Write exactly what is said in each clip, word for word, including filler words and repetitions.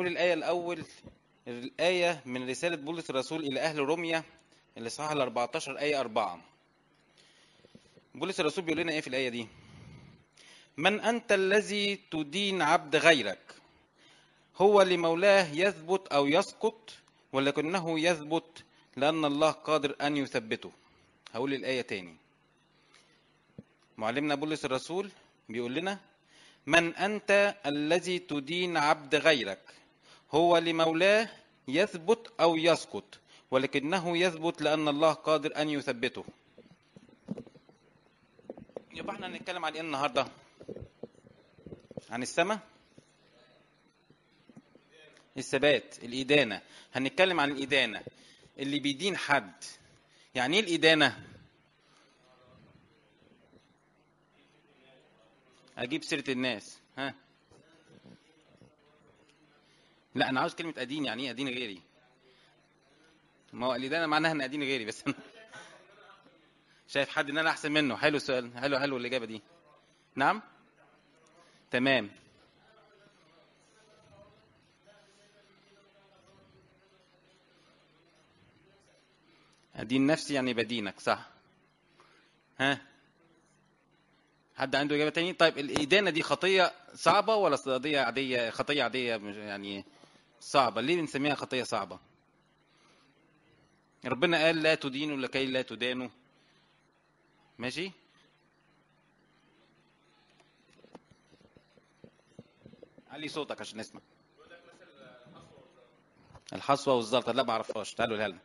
نقول الآية الأول، الآية من رسالة بولس الرسول إلى أهل روميا الإصحاح الأربعتاشر آية أربعة. بولس الرسول بيقول لنا إيه في الآية دي؟ من أنت الذي تدين عبد غيرك؟ هو لمولاه يثبت أو يسقط، ولكنه يثبت لأن الله قادر أن يثبته. هقول الآية تاني. معلمنا بولس الرسول بيقول لنا من أنت الذي تدين عبد غيرك؟ هو لمولاه يثبت أو يسقط، ولكنه يثبت لأن الله قادر أن يثبته. يبقى احنا هنتكلم عن ايه النهارده؟ عن السماء، الثبات، الإدانة. هنتكلم عن الإدانة اللي بيدين حد. يعني ايه الإدانة؟ أجيب سيرة الناس. ها؟ لا أنا عاوز كلمة أدين. يعني ايه أدين غيري؟ ما هو الإدانة معناها إن أدين غيري، بس أنا شايف حد إن أنا أحسن منه. حلو السؤال، حلو حلو الإجابة دي. نعم؟ تمام. أدين نفسي يعني بدينك، صح؟ ها؟ حد عنده إجابة تاني؟ طيب الإدانة دي خطية صعبة ولا قضية عادية؟ خطية عادية يعني صعبة. ليه بنسميها خطية صعبة؟ ربنا قال لا تدينوا لكي لا تدانوا. ماشي؟ علي صوتك عشان نسمع. الحصوة والزلطة؟ لا ما اعرفهاش، تعالوا لها.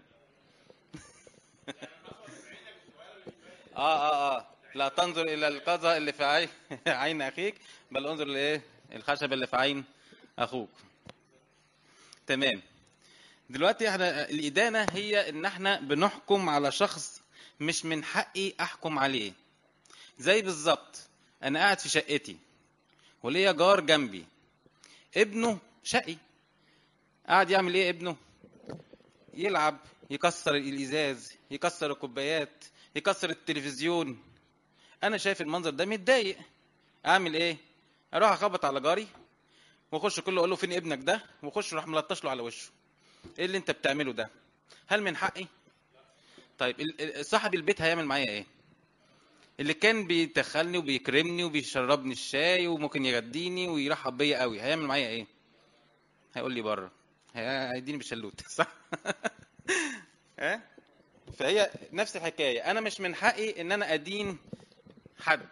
اه اه اه لا تنظر الى القذى اللي في عين عين اخيك، بل انظر لايه؟ الخشب اللي في عين اخوك. تمام. دلوقتي احنا الادانه هي ان احنا بنحكم على شخص مش من حقي احكم عليه. زي بالظبط انا قاعد في شقتي وليا جار جنبي، ابنه شقي. قاعد يعمل ايه ابنه؟ يلعب، يكسر الازاز، يكسر الكوبايات، يكسر التلفزيون. انا شايف المنظر ده متضايق. اعمل ايه؟ اروح اخبط على جاري واخش كله اقول له فين ابنك ده، واخش اروح ملطش له على وشه. ايه اللي انت بتعمله ده؟ هل من حقي؟ طيب صاحب البيت هيعمل معايا ايه؟ اللي كان بيدخلني وبيكرمني وبيشربني الشاي وممكن يغديني ويرحب بيا قوي، هيعمل معايا ايه؟ هيقول لي بره، هيديني بالشلوت. صح؟ ها؟ فهي نفس الحكايه. انا مش من حقي ان انا ادين حد.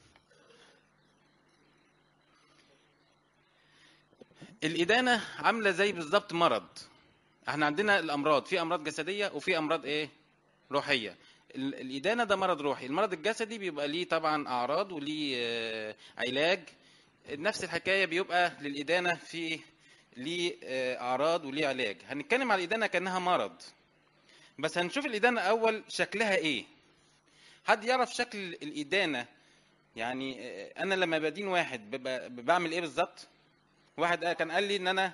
الادانه عامله زي بالظبط مرض. احنا عندنا الامراض، في امراض جسديه وفي امراض ايه؟ روحيه. الادانه ده مرض روحي. المرض الجسدي بيبقى ليه طبعا اعراض وليه علاج. نفس الحكايه بيبقى للادانه في ليه اعراض وليه علاج. هنتكلم على الادانه كانها مرض، بس هنشوف الادانه اول شكلها ايه. حد يعرف شكل الادانه؟ يعني انا لما بدين واحد بعمل ايه بالظبط؟ واحد كان قال لي ان انا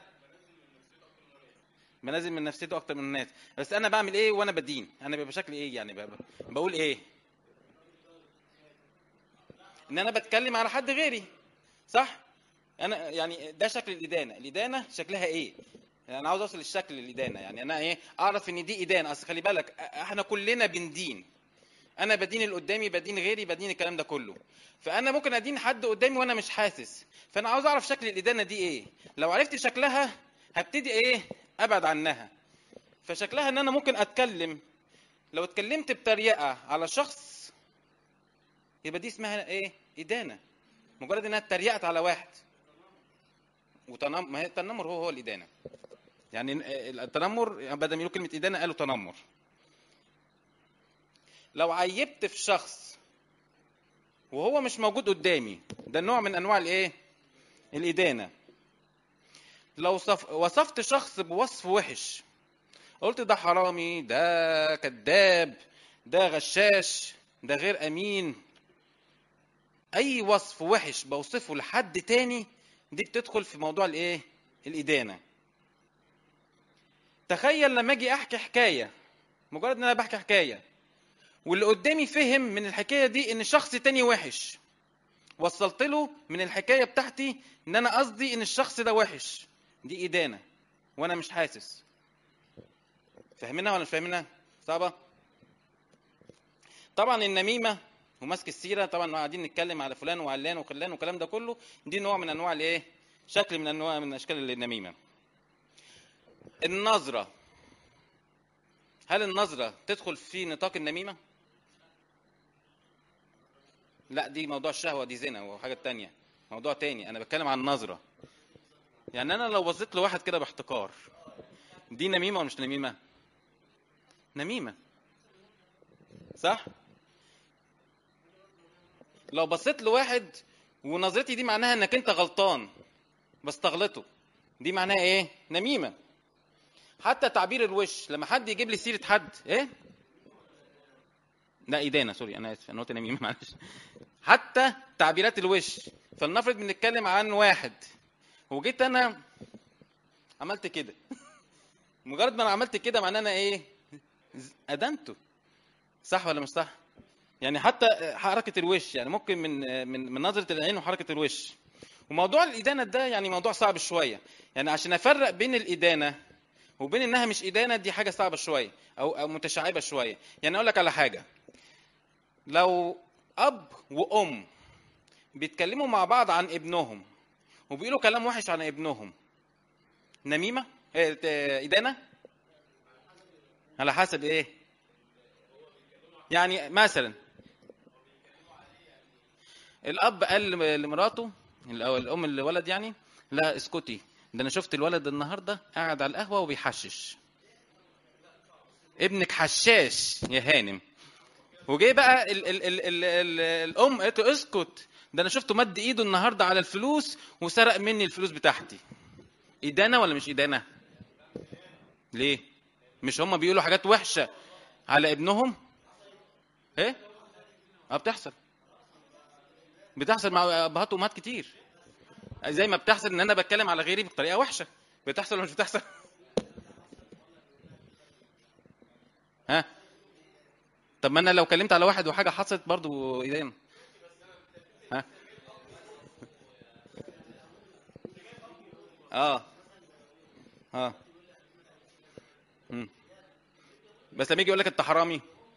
بنزل من نفسيته اكتر من الناس، بس انا بعمل ايه وانا بدين؟ انا بيبقى شكلي ايه يعني؟ بقول ايه؟ ان انا بتكلم على حد غيري، صح؟ انا يعني ده شكل الادانه. الادانه شكلها ايه؟ يعني انا عاوز اوصل للشكل الادانه. يعني انا ايه اعرف ان دي ادانه؟ اصل خلي بالك احنا كلنا بندين. انا بدين اللي قدامي، بدين غيري، بدين الكلام ده كله. فانا ممكن ادين حد قدامي وانا مش حاسس. فانا عاوز اعرف شكل الادانه دي ايه. لو عرفت شكلها هبتدي ايه؟ ابعد عنها. فشكلها ان انا ممكن اتكلم، لو اتكلمت بتريقه على شخص يبقى دي اسمها ايه؟ ادانه. مجرد انها اتريقت على واحد. وتنمر، ما هي التنمر هو هو الادانه. يعني التنمر بدل ما يقولوا كلمه ادانه قالوا تنمر. لو عيبت في شخص وهو مش موجود قدامي، ده نوع من انواع الايه؟ الادانه. لو صف... وصفت شخص بوصف وحش، قلت ده حرامي، ده كذاب، ده غشاش، ده غير امين، اي وصف وحش بوصفه لحد تاني، دي بتدخل في موضوع الايه؟ الادانه. تخيل لما اجي احكي حكايه، مجرد ان انا بحكي حكايه واللي قدامي فهم من الحكايه دي ان شخص تاني وحش، وصلت له من الحكايه بتاعتي ان انا قصدي ان الشخص ده وحش، دي ادانه. وانا مش حاسس. فاهمينها ولا مش فاهمينها؟ صعبه. طبعا النميمه وماسك السيره، طبعا قاعدين نتكلم على فلان وعلان وخلان والكلام ده كله، دي نوع من انواع الايه؟ شكل من انواع من اشكال النميمه. النظره، هل النظره تدخل في نطاق النميمه؟ لا، دي موضوع الشهوه، دي زنا وحاجه تانية، موضوع تاني. انا بتكلم عن النظره. يعني انا لو بصيت لواحد كده باحتقار، دي نميمه ولا مش نميمه؟ نميمه، صح؟ لو بصيت لواحد ونظرتي دي معناها انك انت غلطان بستغلطه، دي معناها ايه؟ نميمه. حتى تعبير الوش، لما حد يجيب لي سيره حد ايه؟ لا، ايدينا، سوري انا اسف، انا قلت نميمه، معلش. حتى تعبيرات الوش. فلنفرض بنتكلم عن واحد وجيت انا عملت كده، مجرد ما انا عملت كده معناه انا ايه؟ ادنته. صح ولا مش صح؟ يعني حتى حركه الوش، يعني ممكن من من من نظره العين وحركه الوش. وموضوع الادانه ده يعني موضوع صعب شويه، يعني عشان افرق بين الادانه وبين انها مش ادانه، دي حاجه صعبه شويه او او متشعبه شويه. يعني اقول لك على حاجه، لو اب وام بيتكلموا مع بعض عن ابنهم وبيقولوا كلام وحش عن ابنهم، نميمه؟ إيه، ادانه؟ على حسب ايه؟ يعني مثلا الاب قال لمراته او الام للولد، يعني لا اسكتي، ده انا شفت الولد النهارده قاعد على القهوه وبيحشش. ابنك حشاش يا هانم. وجاي بقى ال ال ال ال ال الام قالت له اسكت، ده انا شفته مد ايده النهارده على الفلوس وسرق مني الفلوس بتاعتي. ادانه ولا مش ادانه؟ ليه؟ مش هم بيقولوا حاجات وحشه على ابنهم؟ ايه؟ اه، بتحصل بتحصل مع ابهات وامهات كتير، زي ما بتحصل ان انا بتكلم على غيري بطريقه وحشه. بتحصل ولا مش بتحصل؟ ها؟ طب ما انا لو كلمت على واحد وحاجه حصلت برضو ادانه. ها؟ اه اه مم. بس لما يجي يقول لك انت حرامي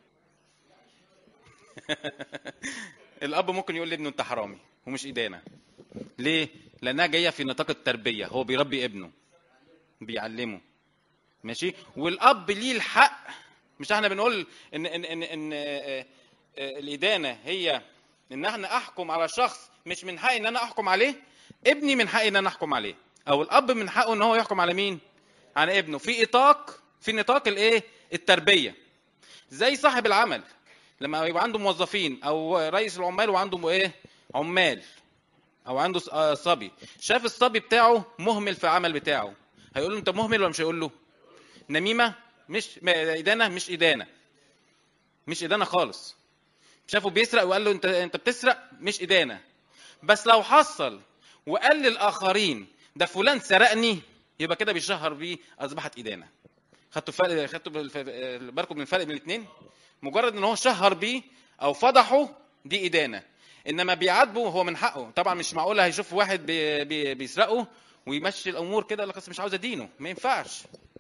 الاب ممكن يقول لابنه انت حرامي ومش ادانه. ليه؟ لانها جايه في نطاق التربيه، هو بيربي ابنه، بيعلمه، ماشي. والاب ليه الحق، مش احنا بنقول ان ان ان, إن آه، آه، الادانه هي ان احنا احكم على شخص مش من حقي ان انا احكم عليه. ابني من حقي ان انا احكم عليه، او الاب من حقه ان هو يحكم على مين؟ على ابنه، في نطاق في نطاق الايه؟ التربيه. زي صاحب العمل لما يبقى عنده موظفين، او رئيس العمال وعنده ايه؟ عمال، او عنده ص- آه، صبي، شاف الصبي بتاعه مهمل في العمل بتاعه، هيقول له انت مهمل ولا مش هيقول له؟ نميمه؟ مش ما- ادانه؟ مش ادانه، مش ادانه خالص. شافه بيسرق وقال له انت انت بتسرق، مش ادانه. بس لو حصل وقال للاخرين ده فلان سرقني، يبقى كده بيشهر بيه، اصبحت ادانه. خدتوا فرق، خدتوا بالف- بالكم من الفرق بين الاثنين؟ مجرد ان هو شهر بيه او فضحه، دي ادانه. انما بيعاتبه، هو من حقه طبعا. مش معقول هيشوف واحد بي بي بيسرقه ويمشي الامور كده، يقول لك أصل مش عاوز ادينه، ما ينفعش.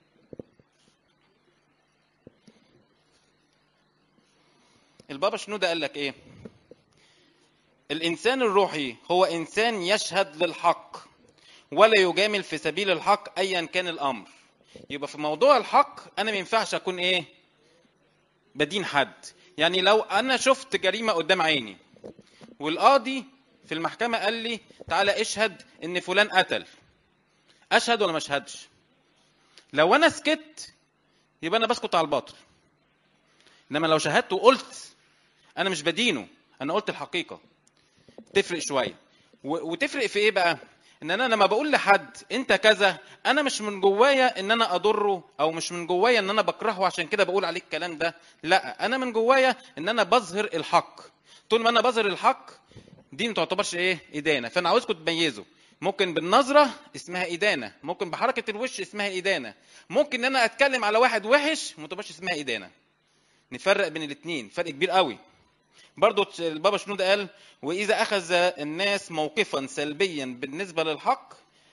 البابا شنودة قال لك ايه؟ الانسان الروحي هو انسان يشهد للحق ولا يجامل في سبيل الحق ايا كان الامر. يبقى في موضوع الحق انا ما ينفعش اكون ايه؟ بدين حد. يعني لو انا شفت جريمه قدام عيني والقاضي في المحكمه قال لي تعالى اشهد ان فلان قتل، اشهد ولا ما اشهدش؟ لو انا سكت يبقى انا بسكت على الباطل. انما لو شهدت وقلت، انا مش بدينه، انا قلت الحقيقه. تفرق شويه. و- وتفرق في ايه بقى؟ ان انا لما بقول لحد انت كذا، انا مش من جوايا ان انا اضره، او مش من جوايا ان انا بكرهه عشان كده بقول عليه الكلام ده. لا، انا من جوايا ان انا بظهر الحق. طول ما انا بظهر الحق، دي ما تعتبرش ايه؟ ادانه. فانا عاوزكم تميزوا، ممكن بالنظره اسمها ادانه، ممكن بحركه الوش اسمها ادانه، ممكن ان انا اتكلم على واحد وحش ما تبقاش اسمها ادانه. نفرق بين الاثنين، فرق كبير قوي. برضو البابا شنودة قال واذا اخذ الناس موقفا سلبيا بالنسبه للحق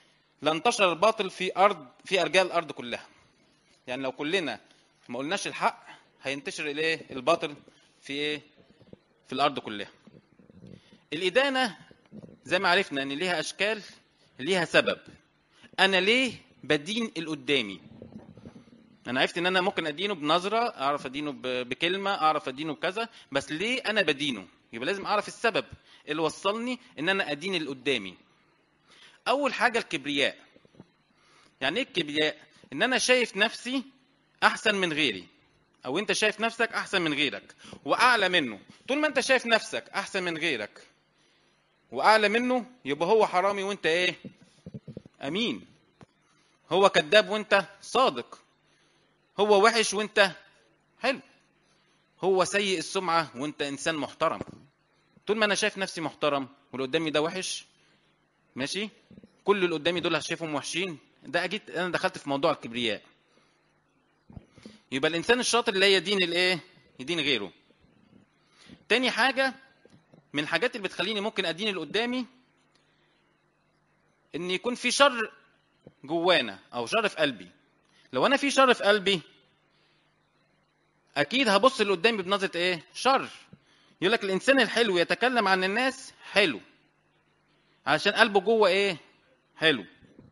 لانتشر الباطل في ارض في ارجاء الارض كلها. يعني لو كلنا ما قلناش الحق هينتشر الايه الباطل في ايه في الارض كلها. الادانه زي ما عرفنا ان ليها اشكال، ليها سبب. انا ليه بدين اللي قدامي؟ انا عرفت ان انا ممكن ادينه بنظره، اعرف ادينه بكلمه، اعرف ادينه بكذا، بس ليه انا بدينه؟ يبقى لازم اعرف السبب اللي وصلني ان انا ادين اللي قدامي. اول حاجه الكبرياء. يعني ايه الكبرياء؟ ان انا شايف نفسي احسن من غيري، او انت شايف نفسك احسن من غيرك واعلى منه. طول ما انت شايف نفسك احسن من غيرك واعلى منه يبقى هو حرامي وانت ايه امين، هو كذاب وانت صادق، هو وحش وانت حلو، هو سيء السمعه وانت انسان محترم. طول ما انا شايف نفسي محترم واللي قدامي ده وحش، ماشي، كل اللي قدامي دول هشايفهم وحشين، ده اكيد انا دخلت في موضوع الكبرياء. يبقى الانسان الشاطر اللي يدين الايه يدين غيره. تاني حاجه من الحاجات اللي بتخليني ممكن ادين اللي قدامي ان يكون في شر جوانا او شر في قلبي. لو انا في شر في قلبي اكيد هبص اللي قدامي بنظره ايه شر. يقول لك الانسان الحلو يتكلم عن الناس حلو عشان قلبه جوه ايه حلو.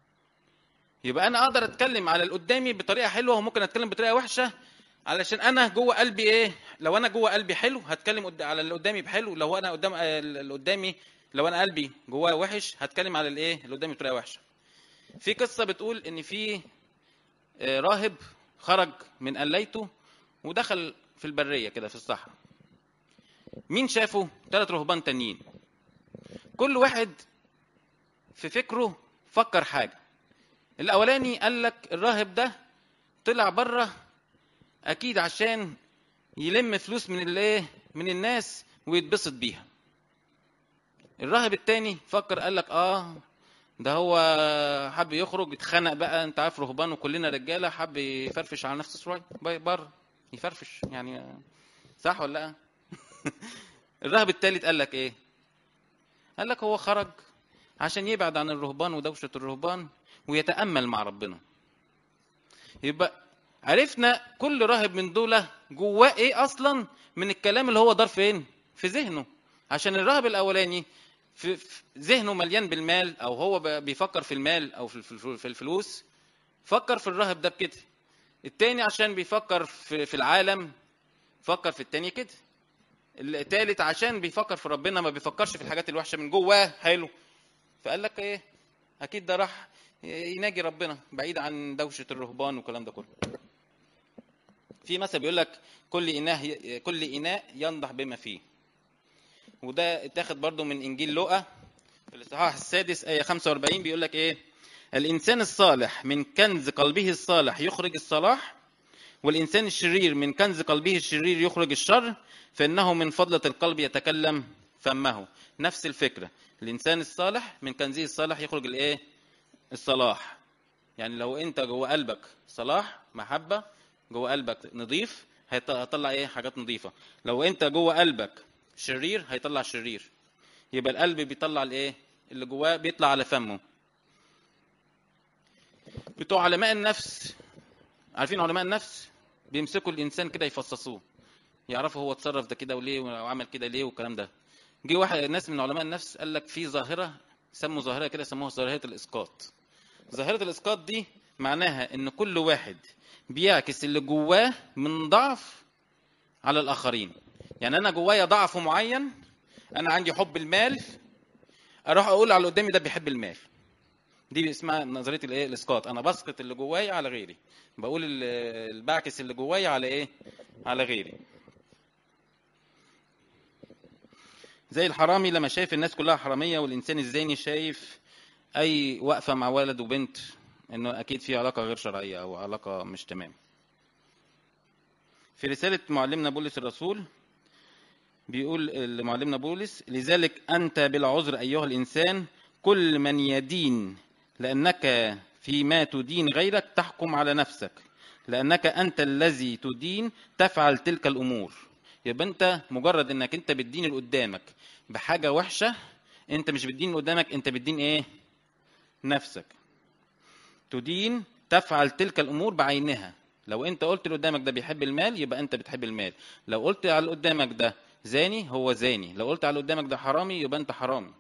يبقى انا اقدر اتكلم على اللي قدامي بطريقه حلوه وممكن اتكلم بطريقه وحشه علشان انا جوه قلبي ايه. لو انا جوه قلبي حلو هتكلم على اللي قدامي بحلو، لو انا قدام اللي قدامي لو انا قلبي جواه وحش هتكلم على الايه اللي قدامي بطريقه وحشه. في قصه بتقول ان في راهب خرج من قليته ودخل في البريه كده في الصحراء. مين شافه؟ ثلاث رهبان تانيين. كل واحد في فكره فكر حاجه. الاولاني قال لك الراهب ده طلع بره اكيد عشان يلم فلوس من الايه من الناس ويتبسط بيها. الراهب التاني فكر قال لك اه ده هو حب يخرج يتخانق بقى، انت عارف رهبان وكلنا رجاله، حب يفرفش على نفسه شويه بره يفرفش يعني، صح ولا لا؟ الراهب التالت قال لك ايه؟ قال لك هو خرج عشان يبعد عن الرهبان ودوشه الرهبان ويتامل مع ربنا. يبقى عرفنا كل راهب من دول جواه ايه اصلا من الكلام اللي هو دار فين في ذهنه. عشان الراهب الاولاني في ذهنه مليان بالمال، او هو بيفكر في المال او في الفلوس، فكر في الراهب ده بكده. التاني عشان بيفكر في العالم فكر في التاني كده. التالت عشان بيفكر في ربنا ما بيفكرش في الحاجات الوحشه من جواه حلو، فقال لك ايه اكيد ده راح يناجي ربنا بعيد عن دوشه الرهبان والكلام ده كله. في مثل بيقول لك كل اناء كل اناء ينضح بما فيه، وده اتاخد برضو من انجيل لوقا في الاصحاح السادس ايه خمسة وأربعين. بيقول لك ايه؟ الانسان الصالح من كنز قلبه الصالح يخرج الصلاح، والانسان الشرير من كنز قلبه الشرير يخرج الشر، فانه من فضلة القلب يتكلم فمه. نفس الفكرة، الانسان الصالح من كنزه الصالح يخرج الايه الصلاح. يعني لو انت جوه قلبك صلاح محبة، جوه قلبك نظيف، هيطلع ايه حاجات نظيفة. لو انت جوه قلبك شرير هيطلع شرير. يبقى القلب بيطلع الايه اللي جواه بيطلع على فمه. بتوع علماء النفس، عارفين علماء النفس بيمسكوا الانسان كده يفصصوه، يعرفوا هو اتصرف ده كده وليه وعمل كده ليه والكلام ده. جه واحد ناس من علماء النفس قال لك في ظاهرة سموا ظاهرة كده سموها ظاهرة الاسقاط. ظاهرة الاسقاط دي معناها ان كل واحد بيعكس اللي جواه من ضعف على الاخرين. يعني انا جوايا ضعف معين، انا عندي حب المال، اروح اقول على اللي قدامي ده بيحب المال. دي اسمها نظريه الايه الاسقاط. انا بسقط اللي جوايا على غيري، بقول اللي بعكس اللي جوايا على ايه على غيري. زي الحرامي لما شايف الناس كلها حراميه، والانسان الزاني شايف اي وقفه مع ولد وبنت انه اكيد في علاقه غير شرعيه او علاقه مش تمام. في رساله معلمنا بولس الرسول بيقول معلمنا بولس: لذلك أنت بلا عذر أيها الإنسان كل من يدين، لأنك فيما تدين غيرك تحكم على نفسك، لأنك أنت الذي تدين تفعل تلك الأمور. يبقى أنت مجرد أنك أنت بتدين اللي قدامك بحاجة وحشة، أنت مش بتدين اللي قدامك، أنت بتدين إيه نفسك. تدين تفعل تلك الامور بعينها. لو انت قلت اللي قدامك ده بيحب المال يبقى انت بتحب المال، لو قلت على اللي قدامك ده زاني هو زاني، لو قلت على اللي قدامك ده حرامي يبقى انت حرامي.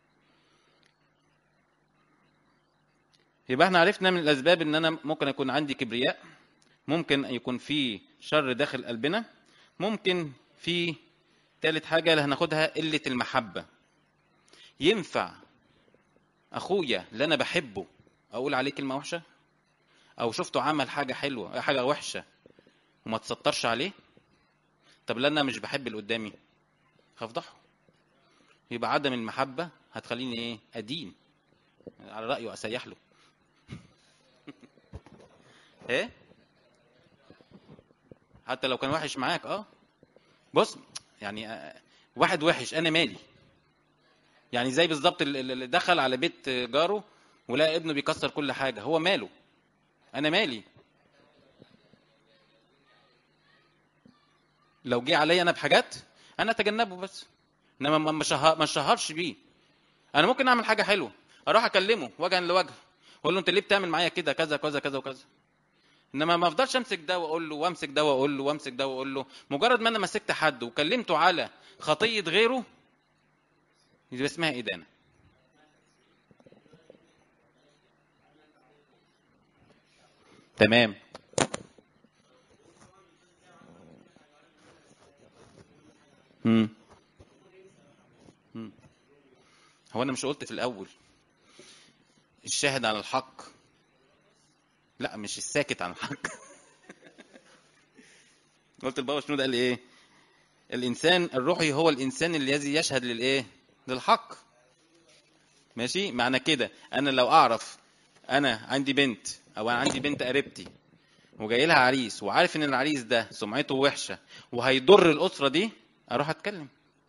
يبقى احنا عرفنا من الاسباب ان انا ممكن يكون عندي كبرياء، ممكن يكون في شر داخل قلبنا، ممكن في ثالث حاجه اللي هناخدها قله المحبه. ينفع اخويا اللي انا بحبه اقول عليه كلمه وحشه، او شفته عمل حاجه حلوه حاجه وحشه وما تسطرش عليه؟ طب لان انا مش بحب اللي قدامي هفضحه. يبقى عدم المحبه هتخليني ايه؟ ادين على رايه اسيح له. ايه؟ حتى لو كان وحش معاك. اه بص يعني آه، واحد وحش انا مالي؟ يعني زي بالظبط اللي دخل على بيت جاره ولقى ابنه بيكسر كل حاجه، هو ماله؟ انا مالي؟ لو جه عليا انا بحاجات انا اتجنبه بس، انما ما ما شهر- ما اشهرش بيه. انا ممكن اعمل حاجه حلوه اروح اكلمه وجها لوجه اقول له انت ليه بتعمل معايا كده كذا كذا كذا وكذا، انما ما افضلش امسك ده واقول له وامسك ده واقول له وامسك ده واقول له. مجرد ما انا مسكت حد وكلمته على خطيه غيره يبقى اسمها ادانه. تمام. امم هو انا مش قلت في الاول الشاهد على الحق؟ لا مش الساكت عن الحق. قلت البابا شنود قال ايه؟ الانسان الروحي هو الانسان الذي يشهد للايه؟ للحق. ماشي، معنى كده انا لو اعرف انا عندي بنت او انا عندي بنت قريبتي وجاي لها عريس وعارف ان العريس ده سمعته وحشه وهيضر الاسره دي، اروح اتكلم؟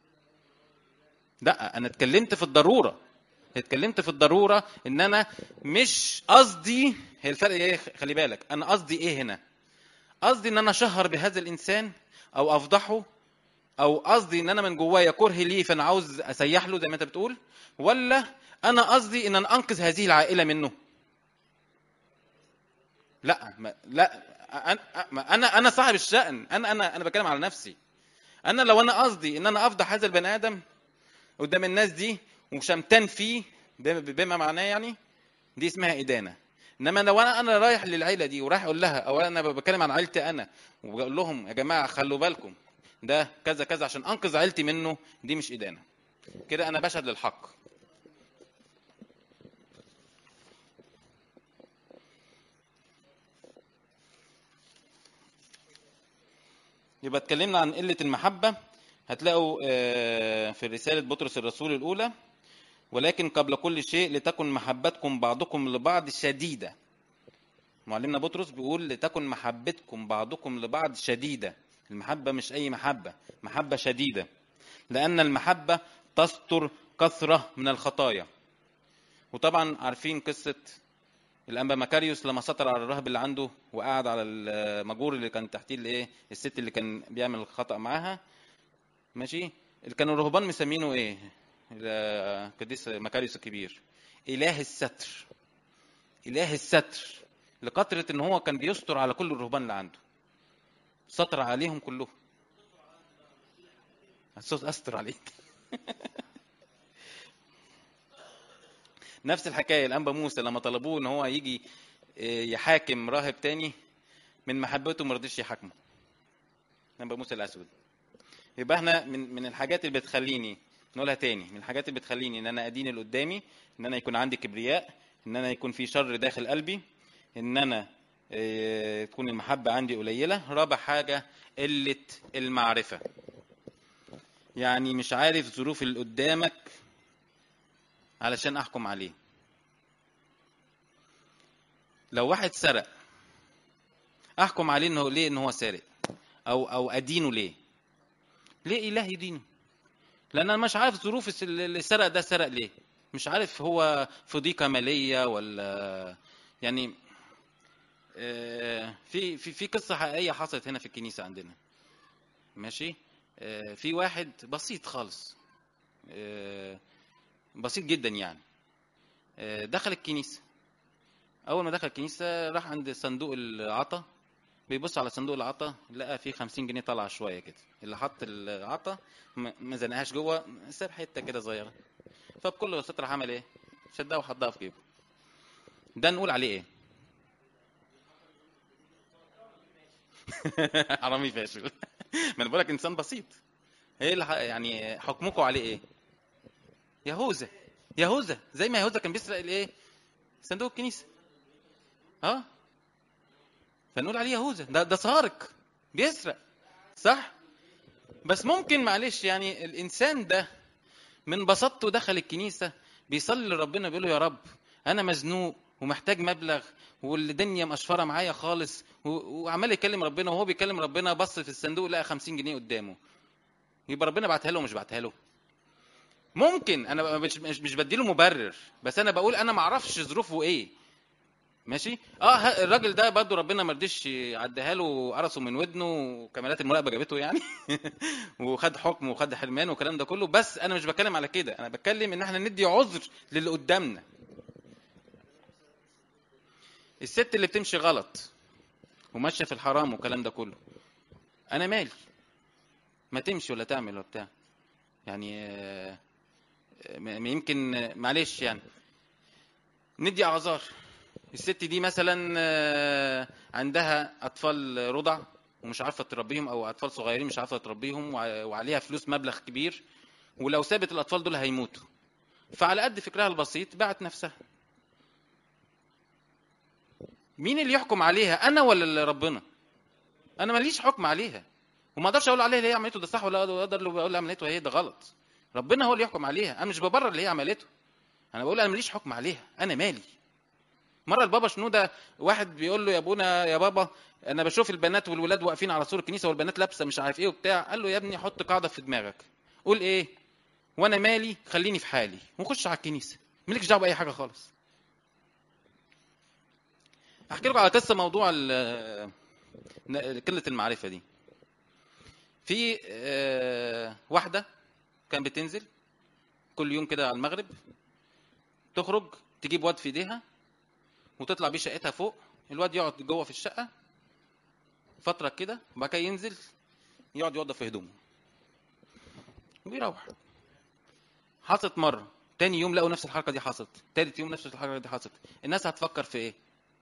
لا، انا اتكلمت في الضروره. اتكلمت في الضروره ان انا مش قصدي. هي الفرق ايه؟ خلي بالك انا قصدي ايه هنا. قصدي ان انا اشهر بهذا الانسان او افضحه، او قصدي ان انا من جوايا كره ليه فانا عاوز اسيح له زي ما انت بتقول، ولا انا قصدي ان انا انقذ هذه العائله منه؟ لا ما لا انا ما انا انا صاحب الشأن. انا انا انا بتكلم على نفسي. انا لو انا قصدي ان انا افضح هذا البني ادم قدام الناس دي وشمتان فيه بما بما معناه يعني، دي اسمها ادانه. انما لو انا انا رايح للعيله دي ورايح اقول لها، او انا بتكلم عن عيلتي انا وبقول لهم يا جماعه خلوا بالكم ده كذا كذا عشان انقذ عيلتي منه، دي مش ادانه. كده انا بشهد للحق. يبقى اتكلمنا عن قله المحبه. هتلاقوا آه، في رساله بطرس الرسول الاولى، ولكن قبل كل شيء لتكن محبتكم بعضكم لبعض شديده. معلمنا بطرس بيقول لتكن محبتكم بعضكم لبعض شديده. المحبه مش اي محبه، محبه شديده، لان المحبه تستر كثره من الخطايا. وطبعا عارفين قصه الانبا مكاريوس لما سطر على الراهب اللي عنده وقعد على المجور اللي كان تحتيه الايه الست اللي كان بيعمل الخطا معاها. ماشي، اللي كانوا الرهبان مسمينه ايه؟ القديس مكاريوس الكبير اله الستر. اله الستر لقطرة ان هو كان بيستر على كل الرهبان اللي عنده، سطر عليهم كلهم. الصوت استر عليك. نفس الحكايه الانبا موسى لما طلبوه ان هو يجي يحاكم راهب تاني، من محبته ما رضيش يحاكمه. الانبا موسى الاسود. يبقى احنا من من الحاجات اللي بتخليني نقولها تاني، من الحاجات اللي بتخليني ان انا ادين اللي قدامي، ان انا يكون عندي كبرياء، ان انا يكون في شر داخل قلبي، ان انا اه تكون المحبه عندي قليله. رابع حاجه قله المعرفه. يعني مش عارف ظروف اللي قدامك علشان احكم عليه. لو واحد سرق احكم عليه انه ليه ان هو سارق، او او ادينه ليه؟ ليه اله يدينه؟ لان انا مش عارف ظروف اللي سرق ده سرق ليه. مش عارف هو في ضيقه ماليه ولا يعني. في في في قصه حقيقيه حصلت هنا في الكنيسه عندنا. ماشي، في واحد بسيط خالص، بسيط جدا يعني، دخل الكنيسه اول ما دخل الكنيسه راح عند صندوق العطا، بيبص على صندوق العطا لقى فيه خمسين جنيه طالعه شويه كده. اللي حط العطا ما ما زنقهاش جوه، ساب حته كده صغيره. فبكل بساطه راح عمل ايه؟ شدها وحطها في جيبه. ده نقول عليه ايه؟ حرامي فاشل. ما انا بقول لك انسان بسيط. ايه اللي ح- يعني حكمكم عليه ايه؟ يهوذا. يهوذا زي ما يهوذا كان بيسرق الايه؟ صندوق الكنيسه. اه، فنقول عليه يهوذا ده ده سارق، بيسرق. صح. بس ممكن معلش يعني الانسان ده من بساطته دخل الكنيسه بيصلي لربنا، بيقول له يا رب انا مزنوق ومحتاج مبلغ والدنيا مقشفره معايا خالص، و- وعمال يكلم ربنا. وهو بيكلم ربنا بص في الصندوق لقى خمسين جنيه قدامه. يبقى ربنا بعتها له ومش بعتها له؟ ممكن. انا مش مش, مش بديله مبرر، بس انا بقول انا ما اعرفش ظروفه ايه. ماشي. اه، ه- الراجل ده برضه ربنا ما رضيش يعديها له، قرصه من ودنه وكاميرات المراقبه جابته يعني. وخد حكم وخد حرمان والكلام ده كله. بس انا مش بتكلم على كده، انا بتكلم ان احنا ندي عذر للي قدامنا. الست اللي بتمشي غلط وماشيه في الحرام والكلام ده كله، انا مالي؟ ما تمشي ولا تعمل ولا بتاع يعني. آه، م- يمكن آه، معلش يعني ندي اعذار. الست دي مثلا آه، عندها اطفال رضع ومش عارفه تربيهم، او اطفال صغيرين مش عارفه تربيهم، وع- وعليها فلوس مبلغ كبير، ولو سابت الاطفال دول هيموتوا. فعلى قد فكرها البسيط باعت نفسها. مين اللي يحكم عليها، انا ولا اللي ربنا؟ انا ماليش حكم عليها، وما اقدرش اقول عليها اللي هي عملته ده صح، ولا اقدر اللي اقول عملته هي ده غلط. ربنا هو اللي يحكم عليها، انا مش ببرر اللي هي عملته. انا بقول انا ماليش حكم عليها، انا مالي. مره البابا شنوده واحد بيقول له يا ابونا يا بابا انا بشوف البنات والولاد واقفين على سور الكنيسه والبنات لابسه مش عارف ايه وبتاع. قال له يا ابني حط قاعده في دماغك، قول ايه؟ وانا مالي، خليني في حالي وخش على الكنيسه، مالكش دعوه باي حاجه خالص. احكي لكم على قصه موضوع ال- قله المعرفه دي. في آه، واحده كان بتنزل كل يوم كده على المغرب، تخرج تجيب واد في ايديها وتطلع بيه شقتها فوق. الواد يقعد جوه في الشقه فتره كده، وبعد كده ينزل يقعد يوضب في هدومه ويروح. حصلت مره، تاني يوم لقوا نفس الحركه دي حصلت، تالت يوم نفس الحركه دي حصلت. الناس هتفكر في ايه؟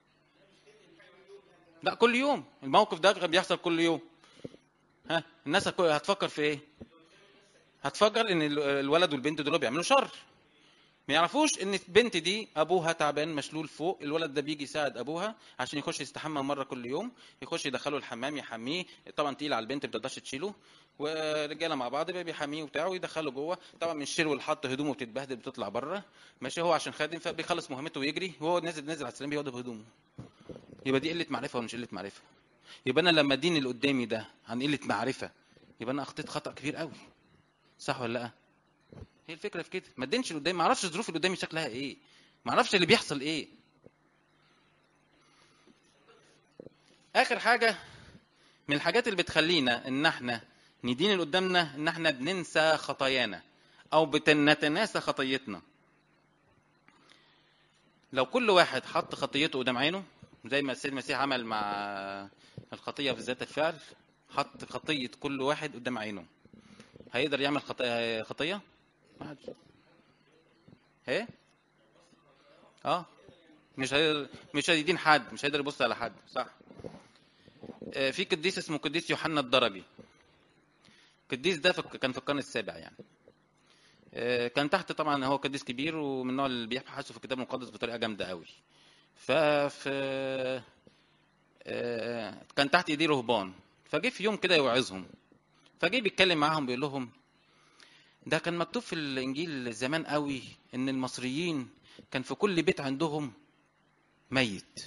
لا، كل يوم الموقف ده كان بيحصل كل يوم. ها، الناس هتك- هتفكر في ايه؟ هتفكر ان ال- الولد والبنت دول بيعملوا شر. ما يعرفوش ان البنت دي ابوها تعبان مشلول فوق، الولد ده بيجي يساعد ابوها عشان يخش يستحمى مره كل يوم، يخش يدخله الحمام يحميه. طبعا تقيل على البنت ما بتقدرش تشيله، ورجاله مع بعض بقى بيحميه وبتاعه ويدخله جوه. طبعا من الشيل والحط هدومه بتتبهدل بتطلع بره. ماشي، هو عشان خادم فبيخلص مهمته ويجري، وهو نازل نازل على السلام بيوضب هدومه. يبقى دي قله معرفه ولا مش قله معرفه؟ يبقى انا لما ادين اللي قدامي ده عن قله معرفه، يبقى انا اخطيت خطا كبير قوي. صح ولا لا؟ هي الفكره في كده. ما ادينش اللي قدامي، ما اعرفش الظروف اللي قدامي شكلها ايه، ما اعرفش اللي بيحصل ايه. اخر حاجه من الحاجات اللي بتخلينا ان احنا ندين اللي قدامنا، ان احنا بننسى خطايانا او بنتناسى خطيتنا. لو كل واحد حط خطيته قدام عينه زي ما السيد المسيح عمل مع الخطيه في ذات الفعل، حط خطيه كل واحد قدام عينه، هيقدر يعمل خطيه خطيه؟ ما حدش. ايه؟ اه، مش هي... مش هيدين حد، مش هيقدر يبص على حد. صح. آه، في قديس اسمه قديس يوحنا الدرجي. القديس ده في... كان في القرن السابع يعني. آه، كان تحت طبعا، هو قديس كبير ومن النوع اللي بيبحثوا في الكتاب المقدس بطريقه جامده قوي. ففي آه، كان تحت ايديه رهبان. فجه في يوم كده يوعظهم، فجه بيتكلم معاهم بيقول لهم ده كان مكتوب في الانجيل زمان قوي ان المصريين كان في كل بيت عندهم ميت.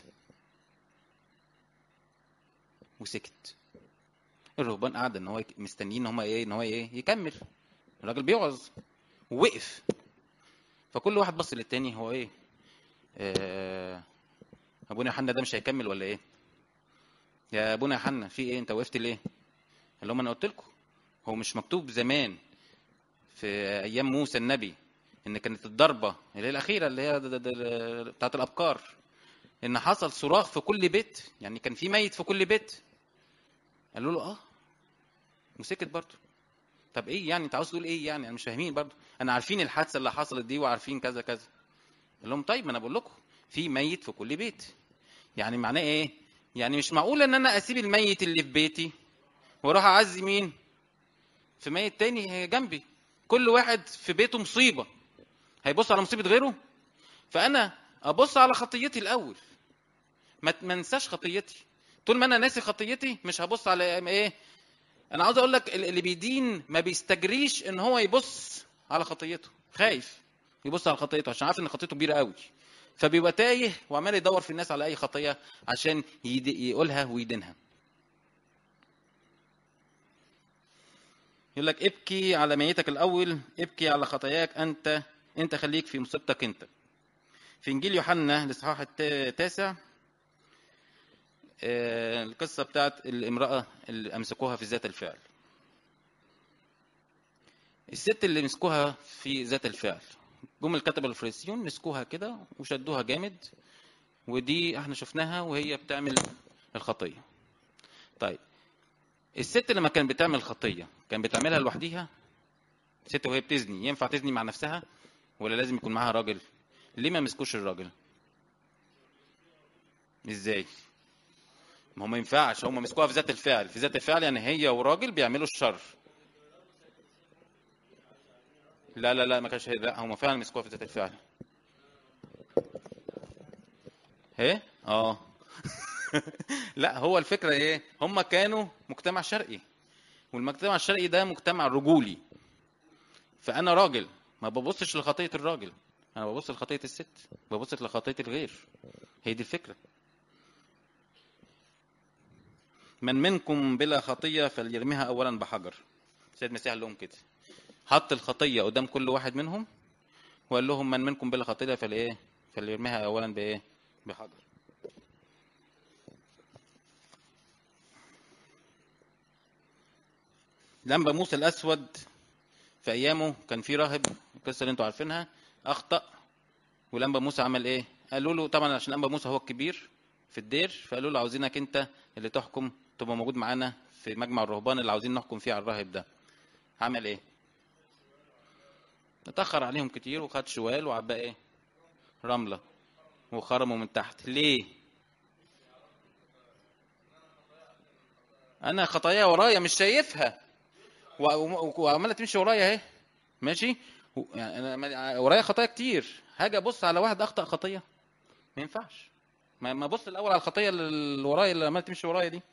وسكت. الرهبان قاعد ان هو يك- مستنيين ان هم ايه، ان هو ايه يكمل. الراجل بيوعظ ووقف. فكل واحد بص للتاني، هو ايه؟ آه، ابونا يوحنا ده مش هيكمل ولا ايه؟ يا ابونا يوحنا في ايه، انت وقفت ليه؟ قال لهم انا قلت لكم، هو مش مكتوب زمان في ايام موسى النبي ان كانت الضربه اللي هي الاخيره اللي هي د- د- د- بتاعت الابكار، ان حصل صراخ في كل بيت، يعني كان في ميت في كل بيت. قالوا له اه، وسكت برضه. طب ايه يعني انت عاوز تقول ايه يعني؟ انا مش فاهمين برضه، انا عارفين الحادثه اللي حصلت دي وعارفين كذا كذا. قال لهم طيب ما انا بقول لكم في ميت في كل بيت. يعني معناه ايه؟ يعني مش معقول ان انا اسيب الميت اللي في بيتي واروح اعزي مين في ميت تاني جنبي. كل واحد في بيته مصيبه، هيبص على مصيبه غيره. فانا ابص على خطيتي الاول، ما ما انساش خطيتي. طول ما انا ناسي خطيتي مش هبص على ايه. انا عاوز اقول لك اللي بيدين ما بيستجريش ان هو يبص على خطيته، خايف يبص على خطيته عشان عارف ان خطيته كبيره قوي، فبيبقى تايه وعمال يدور في الناس على اي خطيه عشان يقولها ويدينها. يقول لك ابكي على ميتك الاول، ابكي على خطاياك انت، انت خليك في مصيبتك انت. في انجيل يوحنا الاصحاح التاسع القصه بتاعت الامراه اللي امسكوها في ذات الفعل. الست اللي مسكوها في ذات الفعل، جم الكتبه الفريسيون مسكوها كده وشدوها جامد، ودي احنا شفناها وهي بتعمل الخطيه. طيب الست لما كانت بتعمل خطيه كان بتعملها لوحديها؟ الست وهي بتزني ينفع تزني مع نفسها ولا لازم يكون معاها راجل؟ ليه ما مسكوش الراجل؟ ازاي؟ ما هو ما ينفعش، هم مسكوها في ذات الفعل. في ذات الفعل يعني هي وراجل بيعملوا الشر. لا لا لا ما كانش، لا هم فعلا مسكوها في ذات الفعل. ايه اه لا هو الفكره ايه، هم كانوا مجتمع شرقي، والمجتمع الشرقي ده مجتمع رجولي. فانا راجل ما ببصش لخطيه الراجل، انا ببص لخطيه الست، ببص لخطيه الغير. هي دي الفكره. من منكم بلا خطيه فليرميها اولا بحجر. سيد المسيح قال لهم كده، حط الخطيه قدام كل واحد منهم وقال لهم من منكم بلا خطيه فلايه فليرميها اولا بايه بحجر. لمبا موسى الاسود في ايامه كان في راهب، القصه اللي انتوا عارفينها، اخطا. ولمبا موسى عمل ايه؟ قالوا له طبعا عشان لمبا موسى هو الكبير في الدير، فقالوا له عاوزينك انت اللي تحكم، تبقى موجود معانا في مجمع الرهبان اللي عاوزين نحكم فيه على الراهب ده. عمل ايه؟ اتاخر عليهم كتير وخد شوال وعبى ايه رمله وخرموا من تحت. ليه؟ انا خطايا ورايا مش شايفها وعماله تمشي ورايا اهي ماشي، يعني انا ورايا خطايا كتير، هاجي ابص على واحد اخطا خطيه؟ ما ينفعش. ما ابص الاول على الخطيه اللي ورايا اللي عماله تمشي ورايا دي.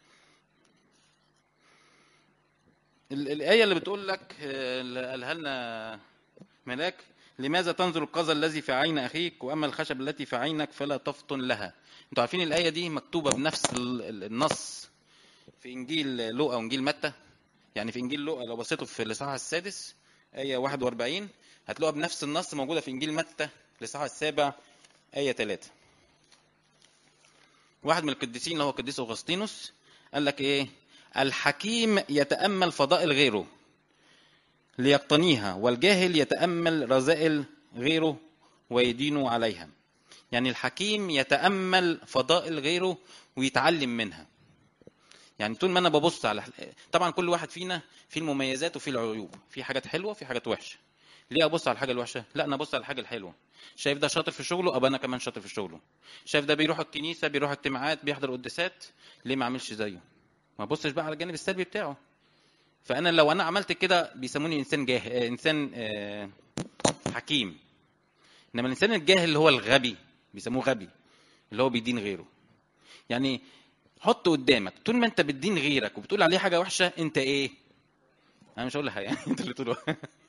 الايه اللي بتقول لك اللي قالها لنا ملاك، لماذا تنظر القذى الذي في عين اخيك واما الخشب التي في عينك فلا تفطن لها. انتوا عارفين الايه دي مكتوبه بنفس النص في انجيل لوقا وانجيل متى. يعني في انجيل لوقا لو بصيتوا في الاصحاح السادس ايه واحد واربعين هتلاقوها بنفس النص موجوده في انجيل متى الاصحاح السابع ايه ثلاثة. واحد من القديسين اللي هو القديس اغسطينوس قال لك ايه؟ الحكيم يتامل فضائل غيره ليقتنيها، والجاهل يتامل رذائل غيره ويدين عليها. يعني الحكيم يتامل فضائل غيره ويتعلم منها. يعني طول ما انا ببص على، طبعا كل واحد فينا فيه المميزات وفيه العيوب، في حاجات حلوه وفي حاجات وحشه. ليه ابص على الحاجه الوحشه؟ لا انا ابص على الحاجه الحلوه. شايف ده شاطر في شغله ابقى انا كمان شاطر في شغله. شايف ده بيروح الكنيسه بيروح اجتماعات بيحضر قداسات، ليه ما اعملش زيه؟ ما ابصش بقى على الجانب السلبي بتاعه. فانا لو انا عملت كده بيسموني انسان جاهل، انسان آه حكيم. انما الانسان الجاهل اللي هو الغبي بيسموه غبي، اللي هو بيدين غيره. يعني حط قدامك طول ما انت بتدين غيرك وبتقول عليه حاجه وحشه انت ايه؟ انا مش هقول لها يعني انت اللي تقوله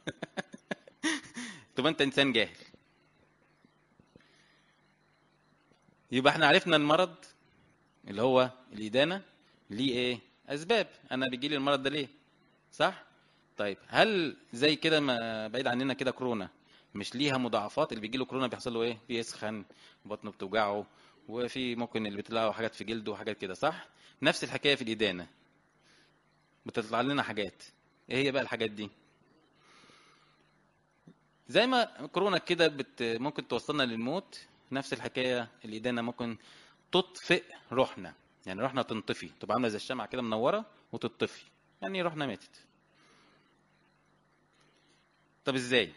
طب انت انسان جاهل. يبقى احنا عرفنا المرض اللي هو الادانه ليه ايه اسباب، انا بيجي لي المرض ده ليه، صح؟ طيب هل زي كده ما بعيد عننا كده كورونا مش ليها مضاعفات؟ اللي بيجي له كورونا بيحصل له ايه؟ بيسخن، بطنه بتوجعه، وفي ممكن اللي بيطلع له حاجات في جلده وحاجات كده، صح؟ نفس الحكايه في الادانه، بتطلع لنا حاجات. ايه هي بقى الحاجات دي؟ زي ما كورونا كده بت ممكن توصلنا للموت، نفس الحكايه الادانه ممكن تطفئ روحنا، يعني روحنا تنطفي، تبقى عامله زي الشمعة كده منوره وتطفي، يعني روحنا ماتت. طب ازاي؟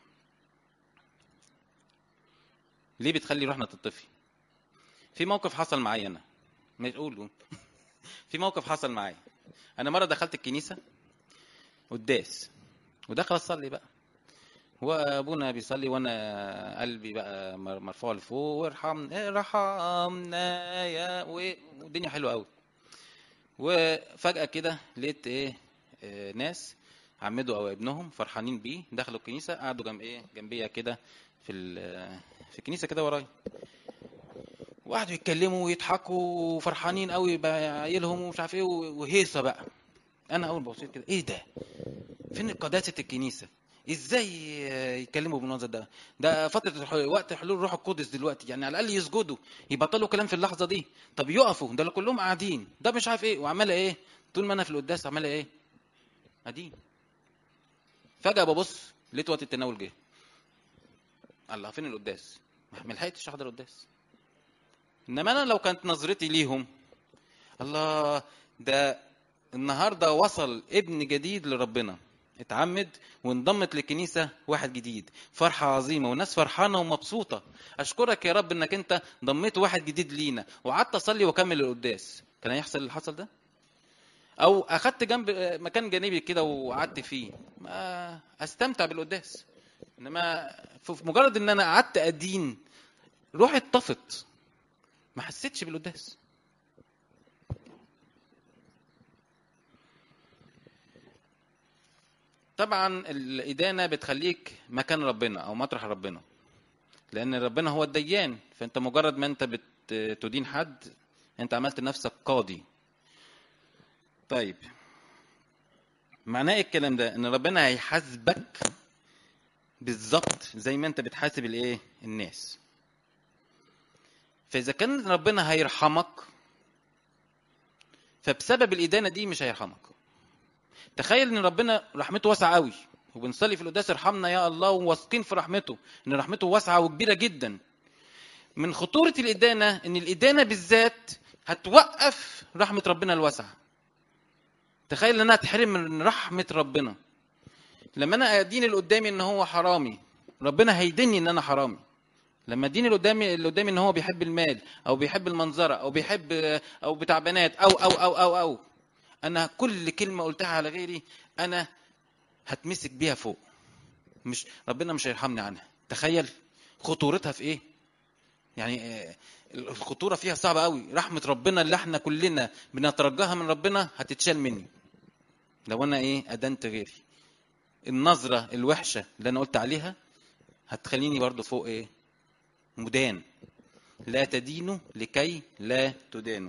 ليه بتخلي روحنا تطفي؟ في موقف حصل معايا انا، مش قولوا في موقف حصل معايا. انا مره دخلت الكنيسه قداس، ودخل اصلي بقى، وابونا بيصلي وانا قلبي بقى مرفوع لفوق، وارحمنا ارحمنا يا، والدنيا حلوه قوي. وفجاه كده لقيت ايه، آه ناس عمدوا او ابنهم فرحانين بيه دخلوا الكنيسه، قعدوا جنب ايه جنبيا كده في في الكنيسه كده ورايا، وقعدوا يتكلموا ويضحكوا وفرحانين قوي بعيلهم ومش عارف ايه وهيصه بقى. انا اول ما بصيت كده، ايه ده؟ فين قداسه الكنيسه؟ ازاي يتكلموا بالمنظر ده؟ ده فتره وقت حلول روح القدس دلوقتي، يعني على الاقل يسجدوا، يبطلوا كلام في اللحظه دي. طب يقفوا، ده كلهم قاعدين، ده مش عارف ايه، وعماله ايه طول ما انا في القداس عماله ايه قاعدين. فجاه ببص لقيت وقت التناول جه. الله، فين القداس؟ ما لحقتش احضر القداس. انما انا لو كانت نظرتي ليهم، الله ده النهارده وصل ابن جديد لربنا، اتعمد وانضمت للكنيسه واحد جديد، فرحه عظيمه والناس فرحانه ومبسوطه. اشكرك يا رب انك انت ضميت واحد جديد لينا، وقعدت اصلي واكمل القداس. كان هيحصل اللي حصل ده؟ او اخدت جنب مكان جانبي كده وقعدت فيه، ما استمتع بالقداس. انما في مجرد ان انا قعدت ادين، روحي اتطفت، ما حسيتش بالقداس. طبعا الإدانة بتخليك مكان ربنا أو مطرح ربنا، لأن ربنا هو الديان، فأنت مجرد ما أنت بتدين حد أنت عملت نفسك قاضي. طيب معناه إيه الكلام ده؟ إن ربنا هيحاسبك بالظبط زي ما أنت بتحاسب الإيه الناس. فإذا كان ربنا هيرحمك، فبسبب الإدانة دي مش هيرحمك. تخيل إن ربنا رحمته واسعة قوي، وبنصلي في القداس ارحمنا يا الله، وواثقين في رحمته ان رحمته واسعه وكبيره جدا. من خطوره الادانه ان الادانه بالذات هتوقف رحمه ربنا الواسعه. تخيل ان انا اتحرم من رحمه ربنا. لما انا ادين اللي قدامي ان هو حرامي، ربنا هيديني ان انا حرامي. لما ادين اللي قدامي اللي قدامي ان هو بيحب المال او بيحب المنظره او بيحب او بتاع بنات او او او او او انا كل كلمه قلتها على غيري انا هتمسك بيها فوق، مش ربنا مش هيرحمني عنها. تخيل خطورتها في ايه. يعني الخطوره فيها صعبه قوي. رحمه ربنا اللي احنا كلنا بنترجاها من ربنا هتتشال مني لو انا ايه ادنت غيري. النظره الوحشه اللي انا قلت عليها هتخليني برضو فوق ايه مدان. لا تدينوا لكي لا تدانوا.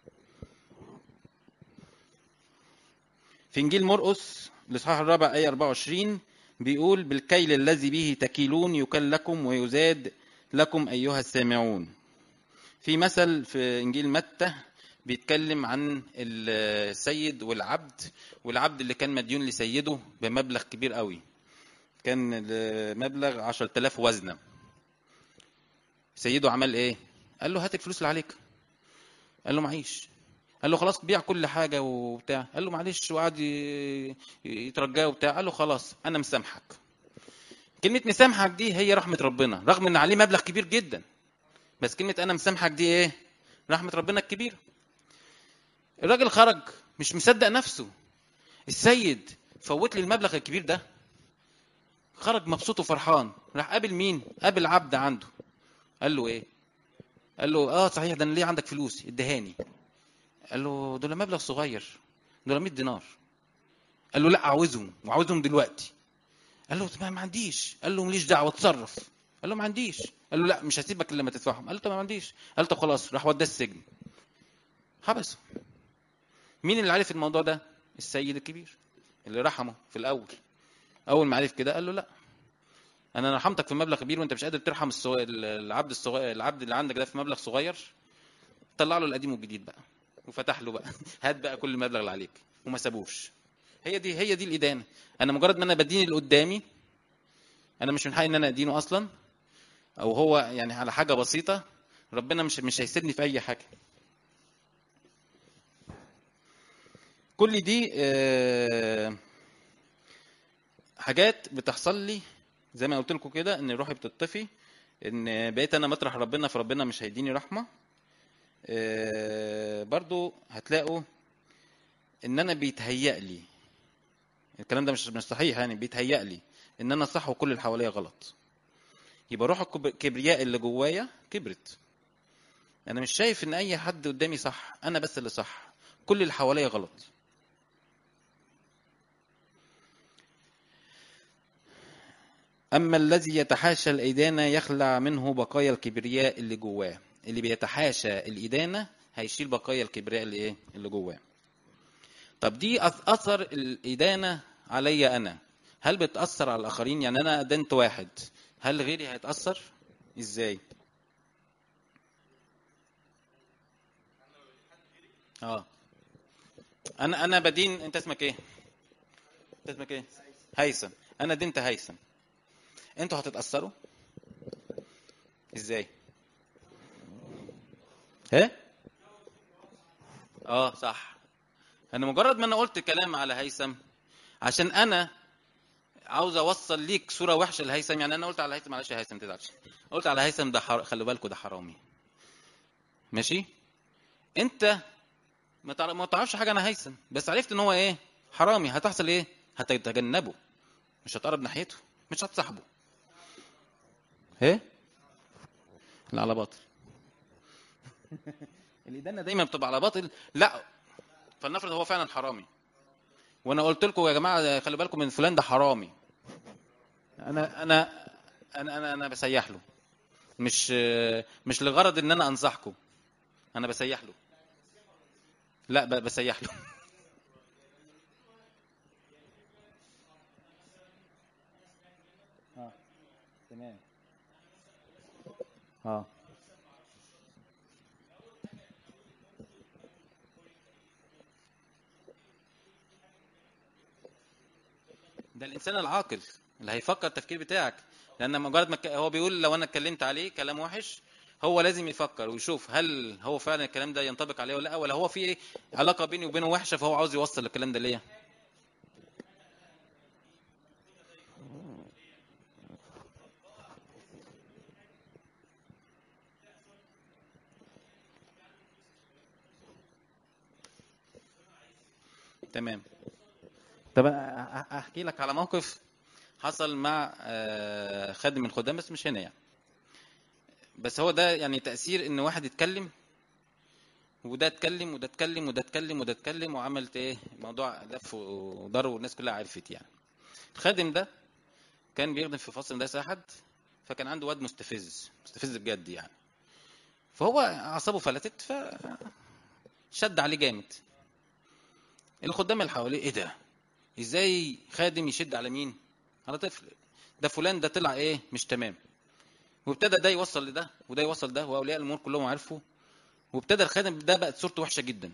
في انجيل مرقس الاصحاح الرابع ايه أربعة وعشرين بيقول بالكيل الذي به تكيلون يكل لكم ويزاد لكم ايها السامعون. في مثل في انجيل متى بيتكلم عن السيد والعبد، والعبد اللي كان مديون لسيده بمبلغ كبير قوي، كان مبلغ عشرة آلاف وزنه. سيده عمل ايه؟ قال له هات الفلوس اللي عليك. قال له معيش. قال له خلاص بيع كل حاجه وبتاع. قال له معلش، وقعد يترجاه وبتاع. قال له خلاص انا مسامحك. كلمه مسامحك دي هي رحمه ربنا، رغم ان عليه مبلغ كبير جدا، بس كلمه انا مسامحك دي ايه؟ رحمه ربنا الكبيره. الراجل خرج مش مصدق نفسه. السيد فوت لي المبلغ الكبير ده. خرج مبسوط وفرحان. راح قابل مين؟ قابل عبد عنده. قال له ايه؟ قال له اه صحيح، ده انا ليه عندك فلوس ادهاني. قال له دول مبلغ صغير، دول مية دينار. قال له لا عاوزهم وعاوزهم دلوقتي. قال له طب ما عنديش. قال له ماليش دعوه اتصرف. قال له ما عنديش. قال له لا مش هسيبك الا لما تدفعهم. قال له طب ما عنديش. قال له طب خلاص. راح وداه السجن حبسه. مين اللي عارف الموضوع ده؟ السيد الكبير اللي رحمه في الاول. اول ما عرف كده قال له لا، انا رحمتك في مبلغ كبير وانت مش قادر ترحم السو... العبد الصغير، العبد اللي عندك ده في مبلغ صغير. طلع له القديم والجديد بقى وفتح له بقى هات بقى كل المبلغ اللي عليك، وما سابوش. هي دي هي دي الادانه. انا مجرد ما انا بدين اللي قدامي، انا مش من حقي ان انا ادينه اصلا، او هو يعني على حاجه بسيطه ربنا مش مش هيسيبني في اي حاجه. كل دي آه، حاجات بتحصل لي زي ما قلت لكم كده، ان روحي بتطفي، ان بقيت انا مطرح ربنا، فربنا مش هيديني رحمه. آه، برضو هتلاقوا ان انا بيتهيأ لي الكلام ده مش مش صحيح، يعني بيتهيأ لي ان انا صح وكل اللي حواليا غلط. يبقى روح الكب- الكبرياء اللي جوايا كبرت. انا مش شايف ان اي حد قدامي صح، انا بس اللي صح، كل اللي حواليا غلط. اما الذي يتحاشى الادانه يخلع منه بقايا الكبرياء اللي جواه. اللي بيتحاشى الادانه هيشيل بقايا الكبرياء اللي ايه اللي جواه. طب دي أث- اثر الادانه عليا انا، هل بتاثر على الاخرين؟ يعني انا ادنت واحد، هل غيري هيتاثر؟ ازاي؟ اه انا انا بدين. انت اسمك ايه؟ انت اسمك ايه؟ هيثم. انا دينت هيثم، انتوا هتتاثروا ازاي؟ ايه؟ اه صح. انا مجرد ما انا قلت كلام على هيثم عشان انا عاوز اوصل ليك صوره وحشه لهيثم. يعني انا قلت على هيثم، معلش يا هيثم ما تزعلش، قلت على هيثم ده حر... خلي بالكوا ده حرامي، ماشي؟ انت ما تعرف ما تعرفش حاجه عن هيثم، بس عرفت ان هو ايه؟ حرامي. هتحصل ايه؟ هتتجنبه، مش هتقرب ناحيته، مش هتصاحبه. ايه؟ لا على باطل. الإدانة دايما بتبقى على باطل. لا، فلنفرض هو فعلا حرامي، وانا قلت لكم يا جماعه خلي بالكم من فلان ده حرامي. انا انا انا انا, أنا بسيح له، مش مش لغرض ان انا انصحكم، انا بسيح له. لا ب- بسيح له. اه تمام. اه ده الانسان العاقل اللي هيفكر التفكير بتاعك. لان مجرد ما ك- هو بيقول لو انا اتكلمت عليه كلام وحش، هو لازم يفكر ويشوف هل هو فعلا الكلام ده ينطبق عليه ولا لا، ولا هو في ايه علاقه بيني وبينه وحشه، فهو عاوز يوصل الكلام ده ليا. تمام. طب أنا أ- أ- احكي لك على موقف حصل مع آه، خادم من الخدام، بس مش هنا يعني. بس هو ده يعني تأثير ان واحد يتكلم، وده اتكلم وده اتكلم وده اتكلم وده اتكلم، وعملت ايه موضوع لف وضر والناس كلها عرفت يعني. الخادم ده كان بيخدم في فصل مدرسة احد، فكان عنده واد مستفز مستفز بجد يعني. فهو اعصابه فلتت، فشد عليه جامد. الخدام اللي حواليه ايه ده؟ ازاي خادم يشد على مين؟ على طفل. ده فلان ده طلع ايه مش تمام. وابتدى ده يوصل لده وده يوصل ده، واولياء الامور كلهم عرفوا. وابتدى الخادم ده بقت صورته وحشه جدا.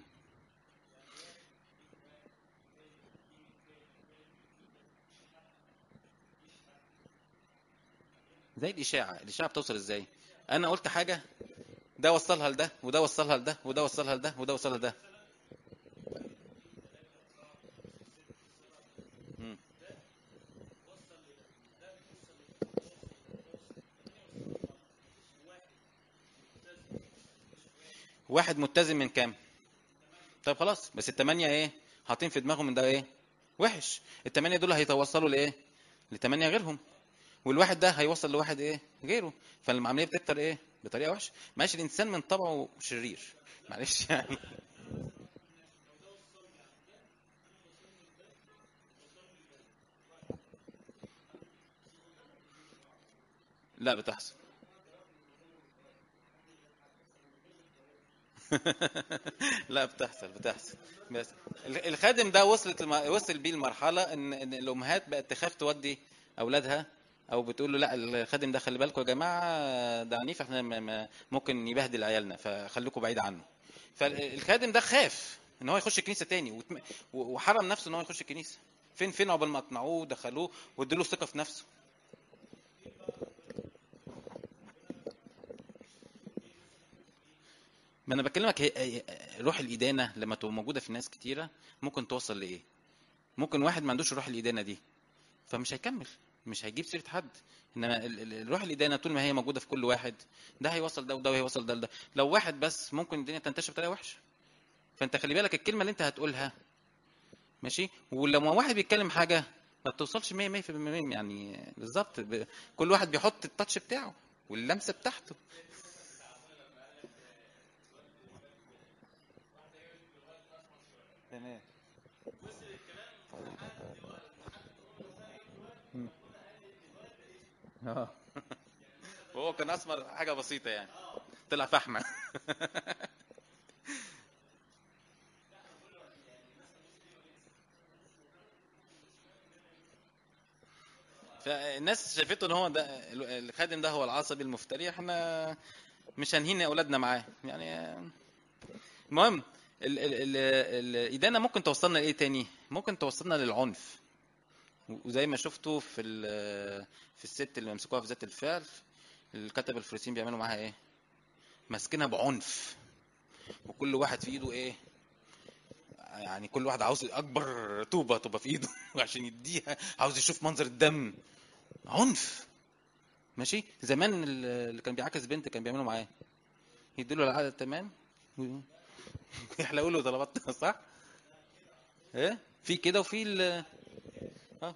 زي الاشاعه. الاشاعه بتوصل ازاي؟ انا قلت حاجه، ده وصلها لده وده وصلها لده وده وصلها لده وده وصلها لده. مم. واحد متزن من كام؟ طيب خلاص، بس التمانية ايه حاطين في دماغهم ان ده ايه وحش. التمانية دول هيتوصلوا لايه؟ لتمانية غيرهم. والواحد ده هيوصل لواحد ايه غيره. فالعمليه بتكتر ايه بطريقه وحشه. معلش الانسان من طبعه شرير، معلش يعني. لا بتحصل. لا بتحصل بتحصل. بس ال- الخادم ده وصلت الم... وصل بيه المرحله ان ان الامهات بقت تخاف تودي اولادها، او بتقول له لا الخادم ده خلي بالكم يا جماعه ده عنيف، احنا ما- ما- ممكن يبهدل عيالنا، فخليكم بعيد عنه. فالخادم ده خاف ان هو يخش الكنيسه تاني، وتم- وحرم نفسه ان هو يخش الكنيسه. فين فين عقبال ما اقنعوه ودخلوه وادوا ثقه في نفسه. ما انا بكلمك، هي هي- روح الادانه لما تبقى موجوده في ناس كتيره ممكن توصل لايه؟ ممكن واحد ما عندوش روح الادانه دي فمش هيكمل، مش هيجيب سيره حد. انما ال- ال- الروح الادانه طول ما هي موجوده في كل واحد، ده هيوصل ده وده هيوصل ده لده. لو واحد بس ممكن الدنيا تنتشر بطريقه وحشه. فانت خلي بالك الكلمه اللي انت هتقولها، ماشي؟ ولما واحد بيتكلم حاجه ما بتوصلش مية مية في المية يعني بالظبط، ب- كل واحد بيحط التاتش بتاعه واللمسه بتاعته. تمام. اه وهو كان اسمر حاجه بسيطه يعني، طلع فحمه. فالناس شافته ان هو ده الخادم، ده هو العصبي المفتري، احنا مش هنهين اولادنا معاه يعني. المهم ال ال ال الادانه ممكن توصلنا لايه تاني؟ ممكن توصلنا للعنف. وزي ما شفتوا في ال- في الست اللي مسكوها في ذات الفعل، الكتب الفريسيين بيعملوا معاها ايه؟ ماسكينها بعنف، وكل واحد في ايده ايه؟ يعني كل واحد عاوز اكبر طوبه تبقى في ايده عشان يديها، عاوز يشوف منظر الدم. عنف. ماشي. زمان ال- اللي كان بيعاكس بنت كان بيعملوا معاه يديله العدد تمام يحلقوا له طلبات صح؟ ايه في كده وفي ال اه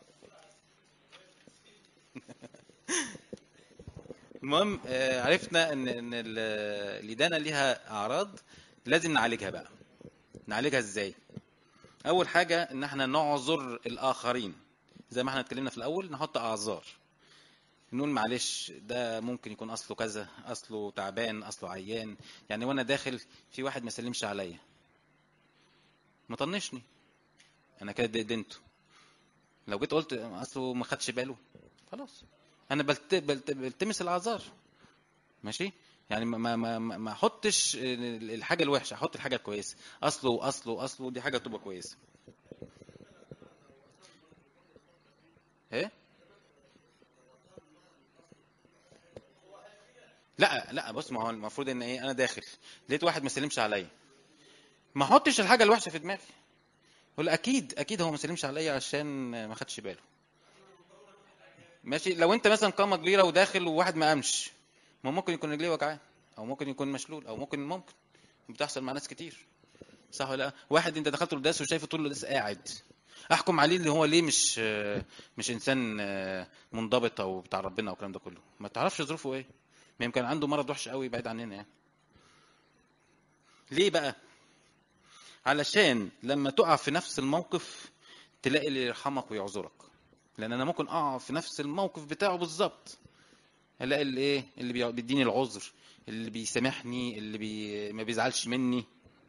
المهم آه، عرفنا ان ان ال- الادانه ليها اعراض لازم نعالجها بقى. نعالجها ازاي؟ اول حاجه ان احنا نعذر الاخرين. زي ما احنا اتكلمنا في الاول، نحط اعذار، نقول معلش ده ممكن يكون اصله كذا، اصله تعبان، اصله عيان. يعني وانا داخل في واحد ما سلمش عليا، مطنشني، انا كده دينته. لو جيت قلت اصله ما خدش باله، خلاص انا بلت... بلت... بلتمس الاعذار. ماشي. يعني ما ما ما ما ما احطش الحاجه الوحشه، احط الحاجه الكويسه. اصله اصله اصله دي حاجه تبقى كويسه. ايه؟ لا لا بص، ما هو المفروض ان ايه، انا داخل لقيت واحد ما سلمش عليا، ما احطش الحاجه الوحشه في دماغي. ولا اكيد اكيد هو ما سلمش عليا عشان ما خدش باله. ماشي. لو انت مثلا قامه كبيره وداخل وواحد ما قامش، ما ممكن يكون رجليه وجعان، او ممكن يكون مشلول، او ممكن ممكن بتحصل مع ناس كتير. صح ولا لا؟ واحد انت دخلت القداس وشايفه طول القداس قاعد، احكم عليه اللي هو ليه مش مش انسان منضبط او بتاع ربنا او الكلام ده كله؟ ما تعرفش ظروفه ايه. ما يمكن عنده مرض وحش قوي بعيد عننا يعني. ليه بقى؟ علشان لما تقع في نفس الموقف تلاقي اللي يرحمك ويعذرك. لان انا ممكن اقع في نفس الموقف بتاعه بالظبط، الاقي اللي ايه، اللي بي- بيديني العذر، اللي بيسامحني، اللي بي... ما بيزعلش مني.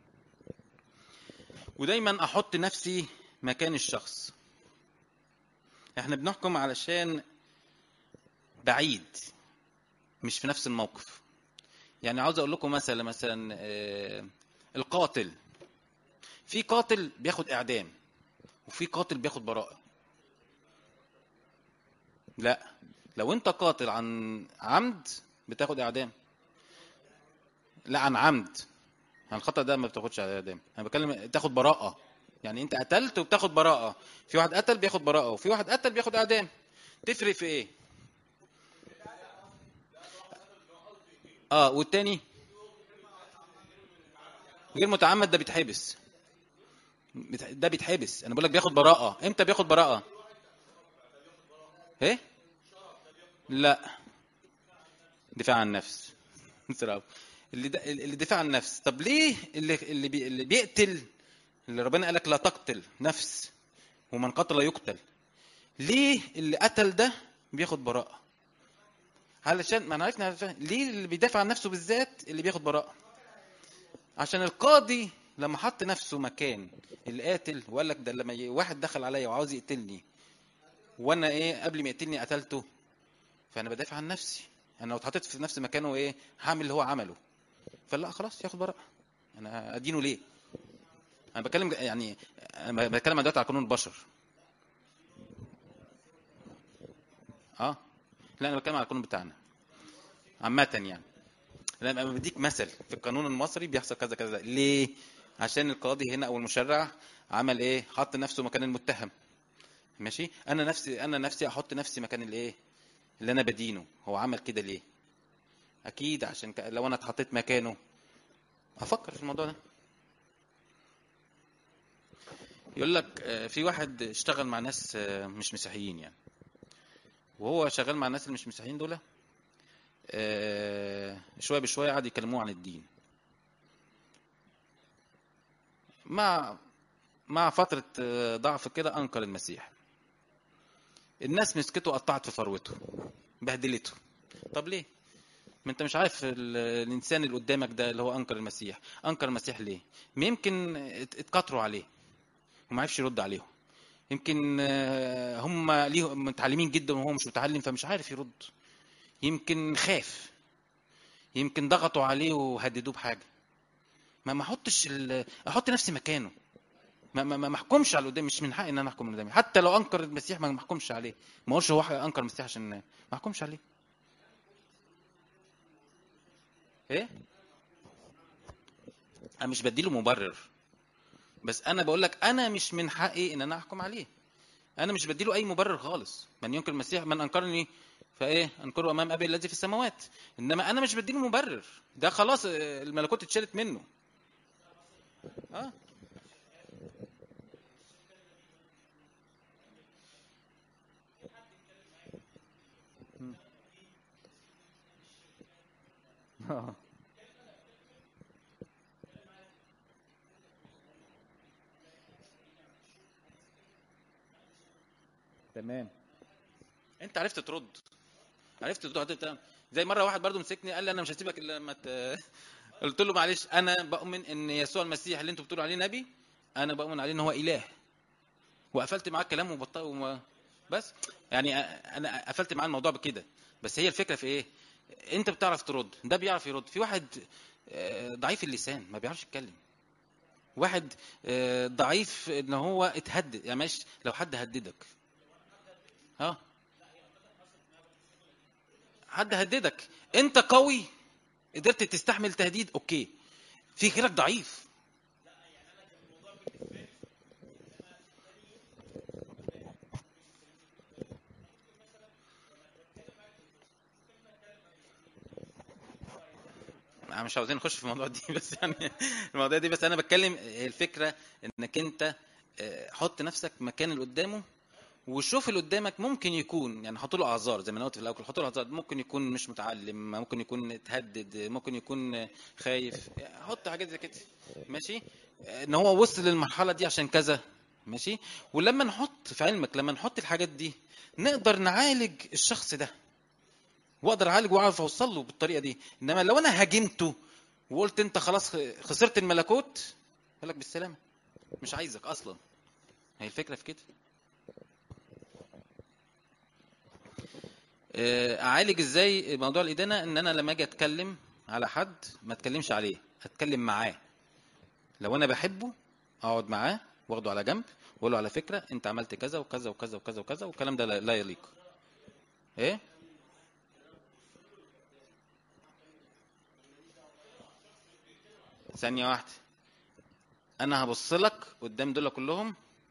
ودايما احط نفسي مكان الشخص. احنا بنحكم علشان بعيد، مش في نفس الموقف. يعني عاوز اقول لكم مثلا مثلا آه، القاتل، في قاتل بياخد اعدام وفي قاتل بياخد براءة. لا، لو انت قاتل عن عمد بتاخد اعدام. لا، عن عمد. عن الخطأ ده ما بتاخدش اعدام، انا بتكلم تاخد براءة. يعني انت قتلت وبتاخد براءة. في واحد قتل بياخد براءة، وفي واحد قتل بياخد اعدام. تفرق في ايه؟ اه والتاني غير متعمد ده بيتحبس. بت- ده بيتحبس. انا بقول لك بياخد براءة. امتى بياخد براءة؟ ايه؟ لا، دفاع عن النفس. بسرعة. اللي ده اللي دفاع عن النفس. طب ليه اللي اللي, بي اللي بيقتل، اللي ربنا قالك لا تقتل نفس ومن قتل يقتل، ليه اللي قتل ده بياخد براءة؟ علشان ما انا عرفنا علشان- ليه اللي بيدافع عن نفسه بالذات اللي بياخد براءة؟ عشان القاضي لما حط نفسه مكان القاتل وقال لك ده لما ي- واحد دخل عليا وعاوز يقتلني، وانا ايه قبل ما يقتلني قتلته، فانا بدافع عن نفسي. انا لو اتحطيت في نفس مكانه ايه هعمل اللي هو عمله، فلا خلاص ياخد براءة. انا ادينه ليه؟ انا بتكلم يعني، انا بتكلم دلوقتي على قانون البشر. اه لا، انا بتكلم على القانون بتاعنا عامة يعني. لما بديك مثل في القانون المصري بيحصل كذا كذا ليه؟ عشان القاضي هنا او المشرع عمل ايه؟ حط نفسه مكان المتهم. ماشي، انا نفسي انا نفسي احط نفسي مكان الايه اللي انا بدينه، هو عمل كده ليه؟ اكيد عشان ك... لو انا اتحطيت مكانه هفكر في الموضوع ده. يقول لك آه، في واحد اشتغل مع ناس آه، مش مسيحيين يعني، وهو شغال مع الناس اللي مش مسيحيين دول آه، شويه بشويه قعد يكلموه عن الدين. مع مع فتره آه، ضعف كده انكر المسيح. الناس مسكته قطعت في فروته، بهدلته. طب ليه؟ ما انت مش عارف ال- الانسان اللي قدامك ده اللي هو انكر المسيح، انكر المسيح ليه؟ ما يمكن ات- اتكتروا عليه وما عرفش يرد عليهم. يمكن آه، هم ليهم متعلمين جدا وهو مش متعلم فمش عارف يرد. يمكن خاف، يمكن ضغطوا عليه وهددوه بحاجه. ما ما احطش ال- احط نفسي مكانه. ما ما ما ما احكمش على اللي قدامي، مش من حقي ان انا احكم اللي قدامي حتى لو انكر المسيح. ما ما احكمش عليه، ما اقولش هو انكر المسيح عشان ما احكمش عليه. ايه، انا مش بديله مبرر، بس انا بقول لك انا مش من حقي ان انا احكم عليه. انا مش بديله اي مبرر خالص. من ينكر المسيح من انكرني فايه انكره امام ابي الذي في السماوات. انما انا مش بديله مبرر، ده خلاص آه، الملكوت اتشالت منه. اه. اه. تمام. انت عرفت ترد، عرفت ترد هت- زي مره واحد برضو مسكني قال لي انا مش هسيبك الا لما ت... قلت له معلش انا بؤمن ان يسوع المسيح اللي انتوا بتقولوا عليه نبي، انا بؤمن عليه ان هو اله. وقفلت معاه الكلام وبطل وما بس. يعني انا قفلت معاه الموضوع بكده. بس هي الفكره في ايه؟ انت بتعرف ترد، ده بيعرف يرد. في واحد آه، ضعيف اللسان ما بيعرفش يتكلم. واحد آه، ضعيف ان هو اتهدد. يعني ماشي لو حد هددك، اه، حد هددك انت قوي قدرت تستحمل تهديد، اوكي. في غيرك ضعيف. انا مش عاوزين نخش في الموضوع دي بس يعني الموضوع دي، بس انا بتكلم الفكره انك انت آه، حط نفسك مكان اللي قدامه وشوف اللي قدامك. ممكن يكون يعني حط له اعذار زي ما انا قلت في الاول، حط له اعذار. ممكن يكون مش متعلم، ممكن يكون اتهدد، ممكن يكون خايف. حط حاجات زي كده. ماشي، ان هو وصل للمرحله دي عشان كذا. ماشي. ولما نحط في علمك، لما نحط الحاجات دي نقدر نعالج الشخص ده، واقدر اعالجه واعرف اوصل له بالطريقه دي. انما لو انا هاجمته وقلت انت خلاص خسرت الملكوت، قال لك بالسلامه، مش عايزك اصلا. هي الفكره في كده. آه، اعالج ازاي موضوع الادانه؟ ان انا لما اجي اتكلم على حد ما اتكلمش عليه، اتكلم معاه. لو انا بحبه اقعد معاه واخده على جنب واقول له على فكره انت عملت كذا وكذا وكذا وكذا وكذا والكلام ده لا لا يليق. ايه، ثانيه واحده. انا هبص لك قدام دول كلهم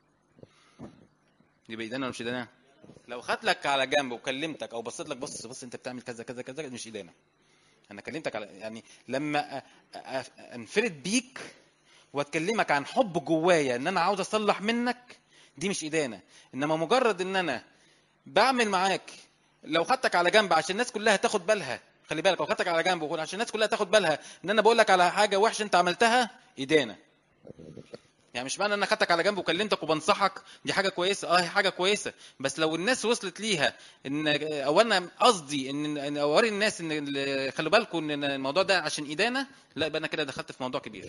يبقى ادانه ولا مش ادانه؟ لو خدت لك على جنب وكلمتك او بصيت لك بص بص انت بتعمل كذا كذا كذا، مش ادانه. انا كلمتك على يعني لما أ- أ- انفرد بيك واتكلمك عن حب جوايا ان انا عاوز اصلح منك، دي مش ادانه. انما مجرد ان انا بعمل معاك، لو خدتك على جنب عشان الناس كلها تاخد بالها، خلي بالك، لو خدتك على جنب وقول عشان الناس كلها تاخد بالها ان انا بقول لك على حاجه وحشه انت عملتها، ادانه. يعني مش معنى ان انا خدتك على جنب وكلمتك وبنصحك دي حاجه كويسه، اه هي حاجه كويسه. بس لو الناس وصلت ليها ان، او انا قصدي ان ان اوري الناس ان ال- خلوا بالكم ان الموضوع ده عشان ادانه، لا يبقى انا كده دخلت في موضوع كبير.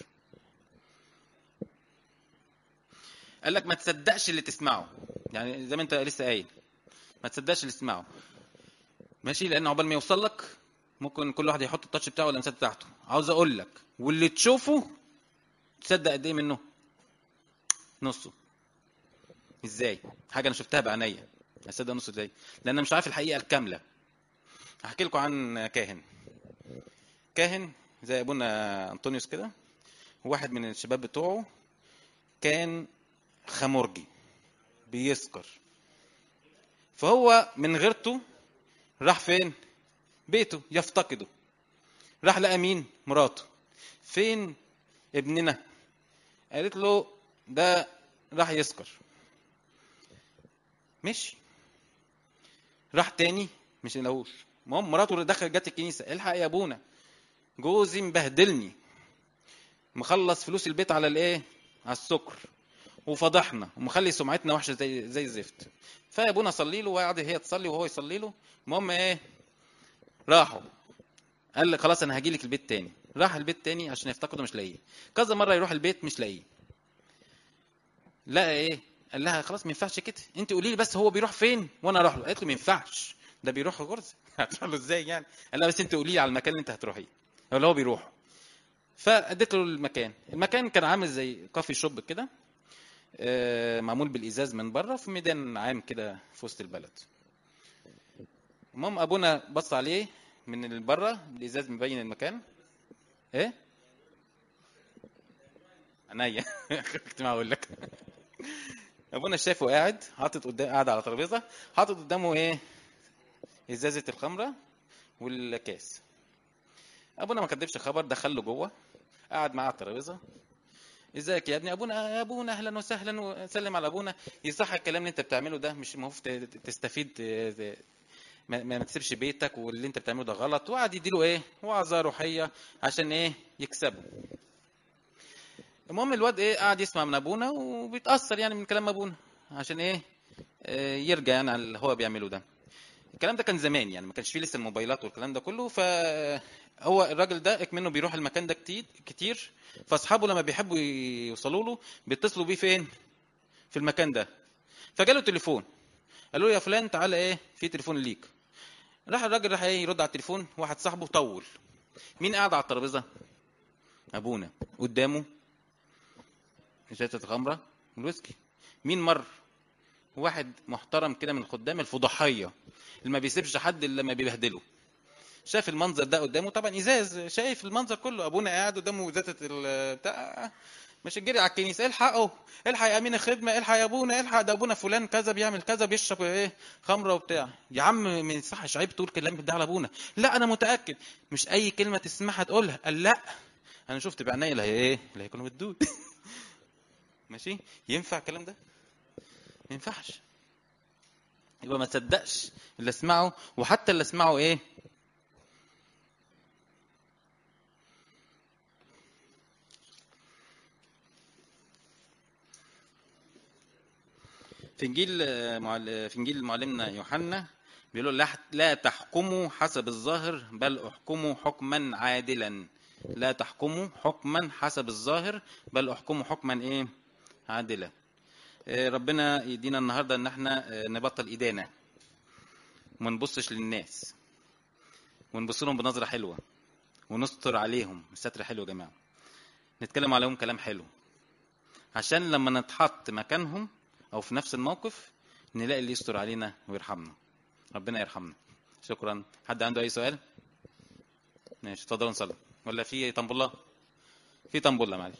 قال لك ما تصدقش اللي تسمعه. يعني زي ما انت لسه قايل، ما تصدقش اللي تسمعه. ماشي، لان عقبال ما يوصل لك ممكن كل واحد يحط التاتش بتاعه واللمسات بتاعته. عاوز اقول لك واللي تشوفه تصدق قد ايه منه؟ نصه. ازاي؟ حاجه انا شفتها بعينيا، اصدق نصه ازاي؟ لان انا مش عارف الحقيقه الكامله. هحكي لكم عن كاهن. كاهن زي ابونا انطونيوس كده، واحد من الشباب بتوعه كان خمرجي بيسكر، فهو من غيرته راح فين؟ بيته يفتقده. راح لقى مين؟ مراته. فين ابننا؟ قالت له ده راح يسكر. مشي. راح تاني مش لقوش. المهم مراته اللي دخل جت الكنيسه، الحق يا ابونا جوزي مبهدلني، مخلص فلوس البيت على الايه؟ على السكر، وفضحنا ومخلي سمعتنا وحشه زي زي الزفت. فيا ابونا صلي له، وقعد هي تصلي وهو يصلي له. المهم ايه؟ راحوا. قال لي خلاص انا هاجي لك البيت تاني. راح البيت تاني عشان يفتقده، مش لاقيه. كذا مره يروح البيت مش لاقيه. لقى ايه؟ قال لها خلاص ما ينفعش كده، انت قولي لي بس هو بيروح فين وانا اروح له. قالت له ما ينفعش، ده بيروح غرزه. هتروح له ازاي يعني؟ قال لها بس انت قولي لي على المكان اللي انت هتروحيه ولا هو بيروح. فاديت له المكان. المكان كان عامل زي كافي شوب كده، معمول بالازاز من بره في ميدان عام كده في وسط البلد. المهم ابونا بص عليه من بره الازاز مبين المكان. ايه عينيا كنت ما اقول لك. ابونا شافه قاعد حاطط قدام، قاعد على ترابيزه حاطط قدامه ايه؟ ازازه الخمره والكاس. ابونا ما كدبش خبر، دخل له جوه قاعد معاه على الترابيزه. ازيك يا ابني؟ ابونا يا ابونا اهلا وسهلا وسلم على ابونا. يصح الكلام اللي انت بتعمله ده؟ مش المفروض تستفيد، ما, ما تسيبش بيتك، واللي انت بتعمله ده غلط. وقعد يديله ايه؟ وعظه روحيه عشان ايه؟ يكسبه. المهم الواد ايه؟ قاعد يسمع من ابونا وبيتاثر يعني من كلام ابونا عشان ايه؟ آه يرجع يعني على اللي هو بيعمله ده. الكلام ده كان زمان يعني، ما كانش فيه لسه الموبايلات والكلام ده كله. فهو الراجل ده اكمنه بيروح المكان ده كتير كتير، فاصحابه لما بيحبوا يوصلوا له بيتصلوا بيه فين؟ في المكان ده. فجاله تليفون، قالوا له يا فلان تعالى ايه؟ في تليفون ليك. راح الراجل راح ايه؟ يرد على التليفون. واحد صاحبه طول. مين قاعد على الترابيزه؟ ابونا. قدامه ازازه الخمره والويسكي. مين مر؟ واحد محترم كده من خدام الفضحيه اللي ما بيسيبش حد الا لما بيبهدله. شاف المنظر ده قدامه، طبعا ازاز، شايف المنظر كله. ابونا قاعد قدامه ازازه بتاع، مش الجري على الكنيسه الحقه، الحق يا امين الخدمه، الحق يا ابونا، الحق ده ابونا فلان كذا بيعمل كذا بيشرب ايه؟ خمره وبتاع. يا عم ما يصحش، عيب تقول كلام ده على ابونا. لا انا متاكد مش اي كلمه تسمعها تقولها. قال لا انا شفت بعيني اللي هي ايه؟ اللي هيكونوا بالدود. ماشي؟ ينفع الكلام ده؟ ما ينفعش. يبقى ما تصدقش اللي اسمعه، وحتى اللي اسمعه ايه؟ في انجيل في انجيل معلمنا يوحنا بيقول لا لا تحكموا حسب الظاهر بل احكموا حكما عادلا. لا تحكموا حكما حسب الظاهر بل احكموا حكما ايه؟ عادلا. ربنا يدينا النهارده ان احنا نبطل ادانه، وما نبصش للناس، ونبص لهم بنظره حلوه، ونستر عليهم ستر حلو يا جماعه. نتكلم عليهم كلام حلو عشان لما نتحط مكانهم او في نفس الموقف نلاقي اللي يستر علينا ويرحمنا. ربنا يرحمنا. شكرا. حد عنده اي سؤال؟ ماشي اتفضلوا نصلي. ولا في طنبله؟ في طنبله معلش.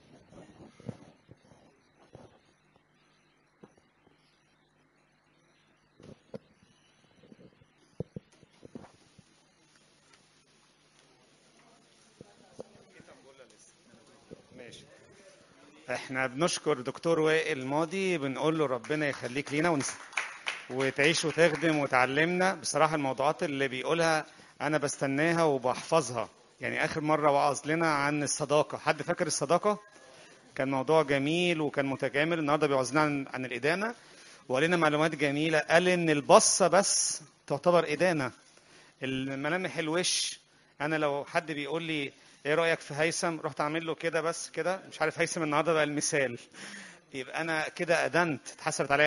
ماشي. احنا بنشكر دكتور وائل الماضي، بنقول له ربنا يخليك لينا ونس... وتعيش وتخدم وتعلمنا. بصراحة الموضوعات اللي بيقولها أنا بستناها وبحفظها. يعني آخر مرة وعظ لنا عن الصداقة، حد فاكر الصداقة؟ كان موضوع جميل وكان متكامل. النهاردة بيوعظنا عن, عن الإدانة، وقالنا معلومات جميلة. قال إن البصة بس تعتبر إدانة. الملامح الوش، أنا لو حد بيقول لي ايه رأيك في هيثم، رحت اعمل له كده بس كده، مش عارف هيثم النهارده بقى المثال، يبقى انا كده ادنت، اتحسبت عليا